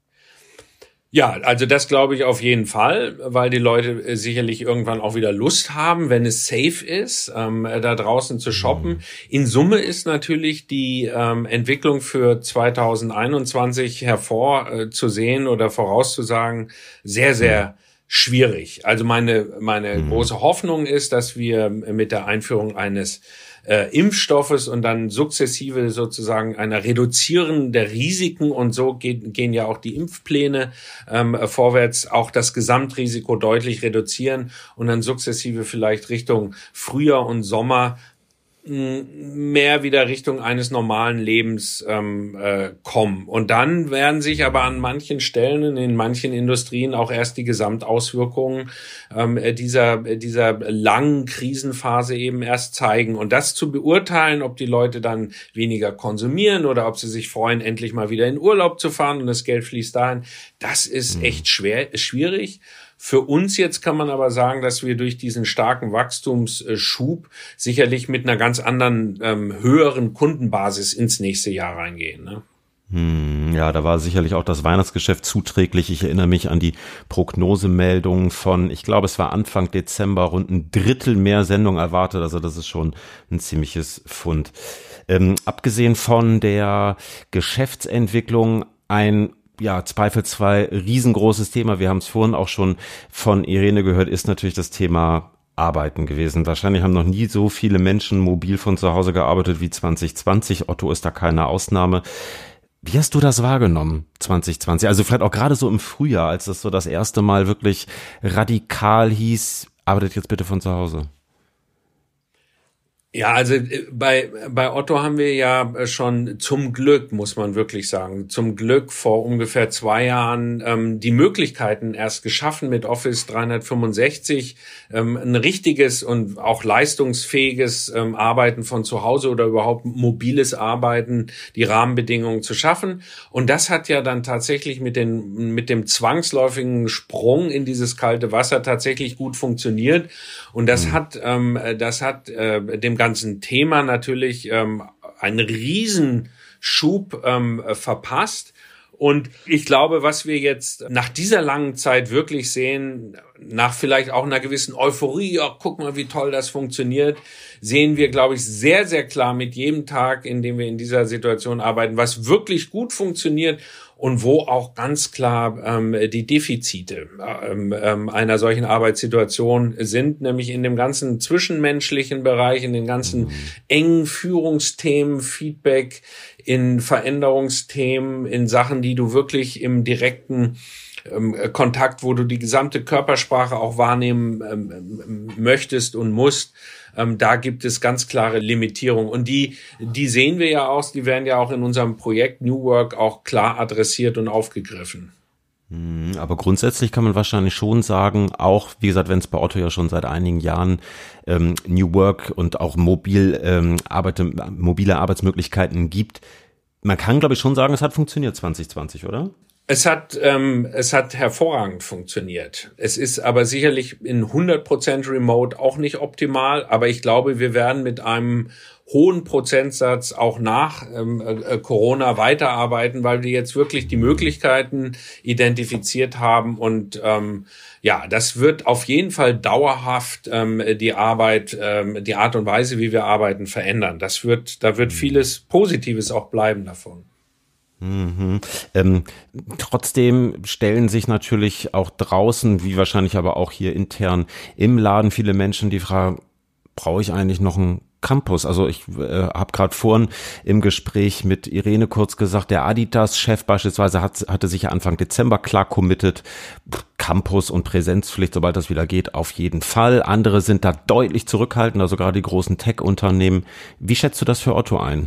Speaker 7: Ja, also das glaube ich auf jeden Fall, weil die Leute sicherlich irgendwann auch wieder Lust haben, wenn es safe ist, ähm, da draußen zu shoppen. In Summe ist natürlich die ähm, Entwicklung für zwanzig einundzwanzig hervorzusehen äh, oder vorauszusagen sehr, sehr schwierig. Also meine meine mhm. große Hoffnung ist, dass wir mit der Einführung eines Äh, Impfstoffes und dann sukzessive sozusagen einer Reduzierung der Risiken, und so geht, gehen ja auch die Impfpläne ähm, vorwärts, auch das Gesamtrisiko deutlich reduzieren und dann sukzessive vielleicht Richtung Frühjahr und Sommer mehr wieder Richtung eines normalen Lebens ähm, äh, kommen. Und dann werden sich aber an manchen Stellen und in manchen Industrien auch erst die Gesamtauswirkungen ähm, dieser dieser langen Krisenphase eben erst zeigen. Und das zu beurteilen, ob die Leute dann weniger konsumieren oder ob sie sich freuen, endlich mal wieder in Urlaub zu fahren und das Geld fließt dahin, das ist echt schwer, schwierig. Für uns jetzt kann man aber sagen, dass wir durch diesen starken Wachstumsschub sicherlich mit einer ganz anderen, ähm, höheren Kundenbasis ins nächste Jahr reingehen, ne?
Speaker 1: Hm, ja, da war sicherlich auch das Weihnachtsgeschäft zuträglich. Ich erinnere mich an die Prognosemeldungen von, ich glaube, es war Anfang Dezember, rund ein Drittel mehr Sendungen erwartet. Also das ist schon ein ziemliches Fund. Ähm, abgesehen von der Geschäftsentwicklung, ein ja, zweifelsfrei riesengroßes Thema, wir haben es vorhin auch schon von Irene gehört, ist natürlich das Thema Arbeiten gewesen. Wahrscheinlich haben noch nie so viele Menschen mobil von zu Hause gearbeitet wie zwanzig zwanzig. Otto ist da keine Ausnahme. Wie hast du das wahrgenommen, zwanzig zwanzig? Also vielleicht auch gerade so im Frühjahr, als es so das erste Mal wirklich radikal hieß, arbeitet jetzt bitte von zu Hause?
Speaker 7: Ja, also bei bei Otto haben wir ja schon zum Glück, muss man wirklich sagen, zum Glück vor ungefähr zwei Jahren ähm, die Möglichkeiten erst geschaffen mit Office dreihundertfünfundsechzig, ähm, ein richtiges und auch leistungsfähiges ähm, Arbeiten von zu Hause oder überhaupt mobiles Arbeiten, die Rahmenbedingungen zu schaffen. Und das hat ja dann tatsächlich mit den mit dem zwangsläufigen Sprung in dieses kalte Wasser tatsächlich gut funktioniert. Und das mhm. hat ähm, das hat äh, dem ganzen Thema natürlich ähm, einen Riesenschub ähm, verpasst. Und ich glaube, was wir jetzt nach dieser langen Zeit wirklich sehen, nach vielleicht auch einer gewissen Euphorie, oh, guck mal, wie toll das funktioniert, sehen wir, glaube ich, sehr, sehr klar mit jedem Tag, in dem wir in dieser Situation arbeiten, was wirklich gut funktioniert und wo auch ganz klar ähm, die Defizite ähm, ähm, einer solchen Arbeitssituation sind, nämlich in dem ganzen zwischenmenschlichen Bereich, in den ganzen mhm. engen Führungsthemen, Feedback, in Veränderungsthemen, in Sachen, die du wirklich im direkten ähm, Kontakt, wo du die gesamte Körpersprache auch wahrnehmen ähm, möchtest und musst. Ähm, da gibt es ganz klare Limitierungen. Und die, die sehen wir ja auch, die werden ja auch in unserem Projekt New Work auch klar adressiert und aufgegriffen.
Speaker 1: Aber grundsätzlich kann man wahrscheinlich schon sagen, auch, wie gesagt, wenn es bei Otto ja schon seit einigen Jahren ähm, New Work und auch mobil, ähm, Arbeit, mobile Arbeitsmöglichkeiten gibt, man kann, glaube ich, schon sagen, es hat funktioniert zwanzig zwanzig, oder?
Speaker 7: Es hat, ähm, es hat hervorragend funktioniert. Es ist aber sicherlich in hundert Prozent Remote auch nicht optimal, aber ich glaube, wir werden mit einem hohen Prozentsatz auch nach ähm, äh, Corona weiterarbeiten, weil wir jetzt wirklich die Möglichkeiten identifiziert haben und ähm, ja, das wird auf jeden Fall dauerhaft ähm, die Arbeit, ähm, die Art und Weise, wie wir arbeiten, verändern. Das wird, da wird vieles Positives auch bleiben davon.
Speaker 1: Mhm. Ähm, trotzdem stellen sich natürlich auch draußen, wie wahrscheinlich aber auch hier intern im Laden, viele Menschen die Frage, brauche ich eigentlich noch einen Campus? Also ich äh, habe gerade vorhin im Gespräch mit Irene kurz gesagt, der Adidas-Chef beispielsweise hat, hatte sich ja Anfang Dezember klar committed, Campus und Präsenzpflicht, sobald das wieder geht, auf jeden Fall. Andere sind da deutlich zurückhaltend, also gerade die großen Tech-Unternehmen. Wie schätzt du das für Otto ein?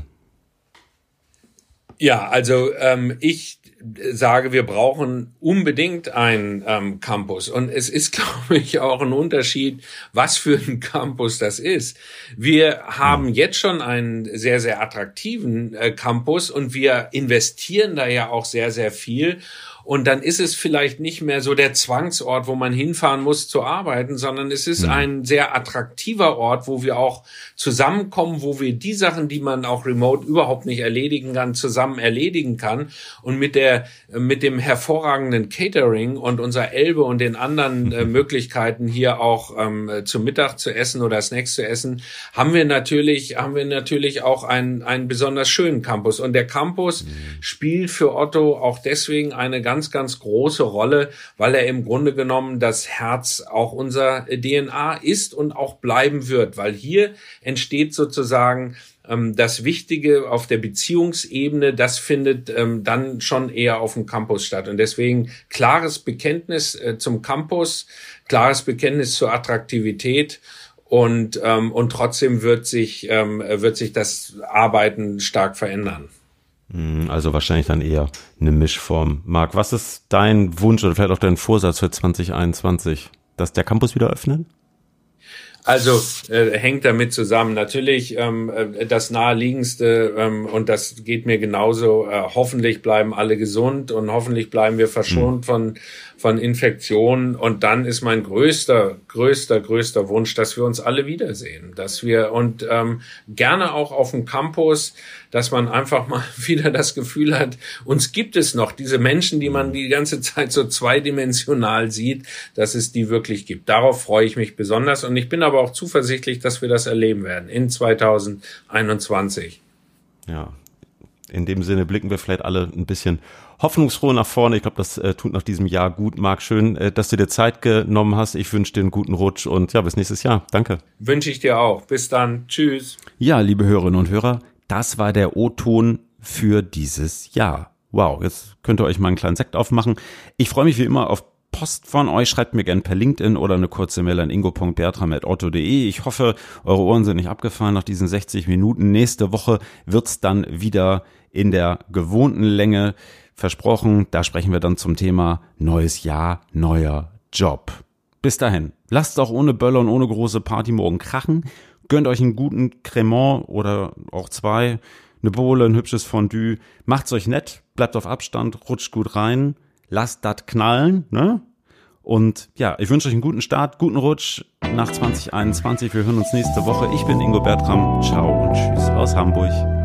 Speaker 7: Ja, also ähm, ich sage, wir brauchen unbedingt einen ähm, Campus. Und es ist, glaube ich, auch ein Unterschied, was für ein Campus das ist. Wir haben jetzt schon einen sehr, sehr attraktiven äh, Campus und wir investieren da ja auch sehr, sehr viel. Und dann ist es vielleicht nicht mehr so der Zwangsort, wo man hinfahren muss zu arbeiten, sondern es ist ein sehr attraktiver Ort, wo wir auch zusammenkommen, wo wir die Sachen, die man auch remote überhaupt nicht erledigen kann, zusammen erledigen kann. Und mit der, mit dem hervorragenden Catering und unserer Elbe und den anderen äh, Möglichkeiten hier auch ähm, zum Mittag zu essen oder Snacks zu essen, haben wir natürlich, haben wir natürlich auch einen, einen besonders schönen Campus. Und der Campus mhm. spielt für Otto auch deswegen eine ganz ganz, ganz große Rolle, weil er im Grunde genommen das Herz auch unserer D N A ist und auch bleiben wird, weil hier entsteht sozusagen ähm, das Wichtige auf der Beziehungsebene, das findet ähm, dann schon eher auf dem Campus statt. Und deswegen klares Bekenntnis äh, zum Campus, klares Bekenntnis zur Attraktivität. Und, ähm, und trotzdem wird sich, ähm, wird sich das Arbeiten stark verändern.
Speaker 1: Also wahrscheinlich dann eher eine Mischform. Marc, was ist dein Wunsch oder vielleicht auch dein Vorsatz für zwanzig einundzwanzig? Dass der Campus wieder öffnet?
Speaker 7: Also äh, hängt damit zusammen. Natürlich ähm, das Naheliegendste, ähm, und das geht mir genauso, äh, hoffentlich bleiben alle gesund und hoffentlich bleiben wir verschont mhm. von von Infektionen. Und dann ist mein größter, größter, größter Wunsch, dass wir uns alle wiedersehen. Dass wir und ähm, gerne auch auf dem Campus, dass man einfach mal wieder das Gefühl hat, uns gibt es noch. Diese Menschen, die man die ganze Zeit so zweidimensional sieht, dass es die wirklich gibt. Darauf freue ich mich besonders. Und ich bin aber auch zuversichtlich, dass wir das erleben werden in zwanzig einundzwanzig.
Speaker 1: Ja, in dem Sinne blicken wir vielleicht alle ein bisschen hoffnungsfroh nach vorne. Ich glaube, das äh, tut nach diesem Jahr gut. Marc, schön, äh, dass du dir Zeit genommen hast. Ich wünsche dir einen guten Rutsch und ja, bis nächstes Jahr. Danke.
Speaker 7: Wünsche ich dir auch. Bis dann. Tschüss.
Speaker 1: Ja, liebe Hörerinnen und Hörer, das war der O-Ton für dieses Jahr. Wow, jetzt könnt ihr euch mal einen kleinen Sekt aufmachen. Ich freue mich wie immer auf Post von euch. Schreibt mir gerne per LinkedIn oder eine kurze Mail an ingo punkt bertram at otto punkt de. Ich hoffe, eure Ohren sind nicht abgefallen nach diesen sechzig Minuten. Nächste Woche wird's dann wieder in der gewohnten Länge. Versprochen, da sprechen wir dann zum Thema neues Jahr, neuer Job. Bis dahin, lasst auch ohne Böller und ohne große Party morgen krachen. Gönnt euch einen guten Cremant oder auch zwei, eine Bowle, ein hübsches Fondue. Macht's euch nett, bleibt auf Abstand, rutscht gut rein, lasst das knallen, ne? Und ja, ich wünsche euch einen guten Start, guten Rutsch nach zwanzig einundzwanzig. Wir hören uns nächste Woche. Ich bin Ingo Bertram. Ciao und tschüss aus Hamburg.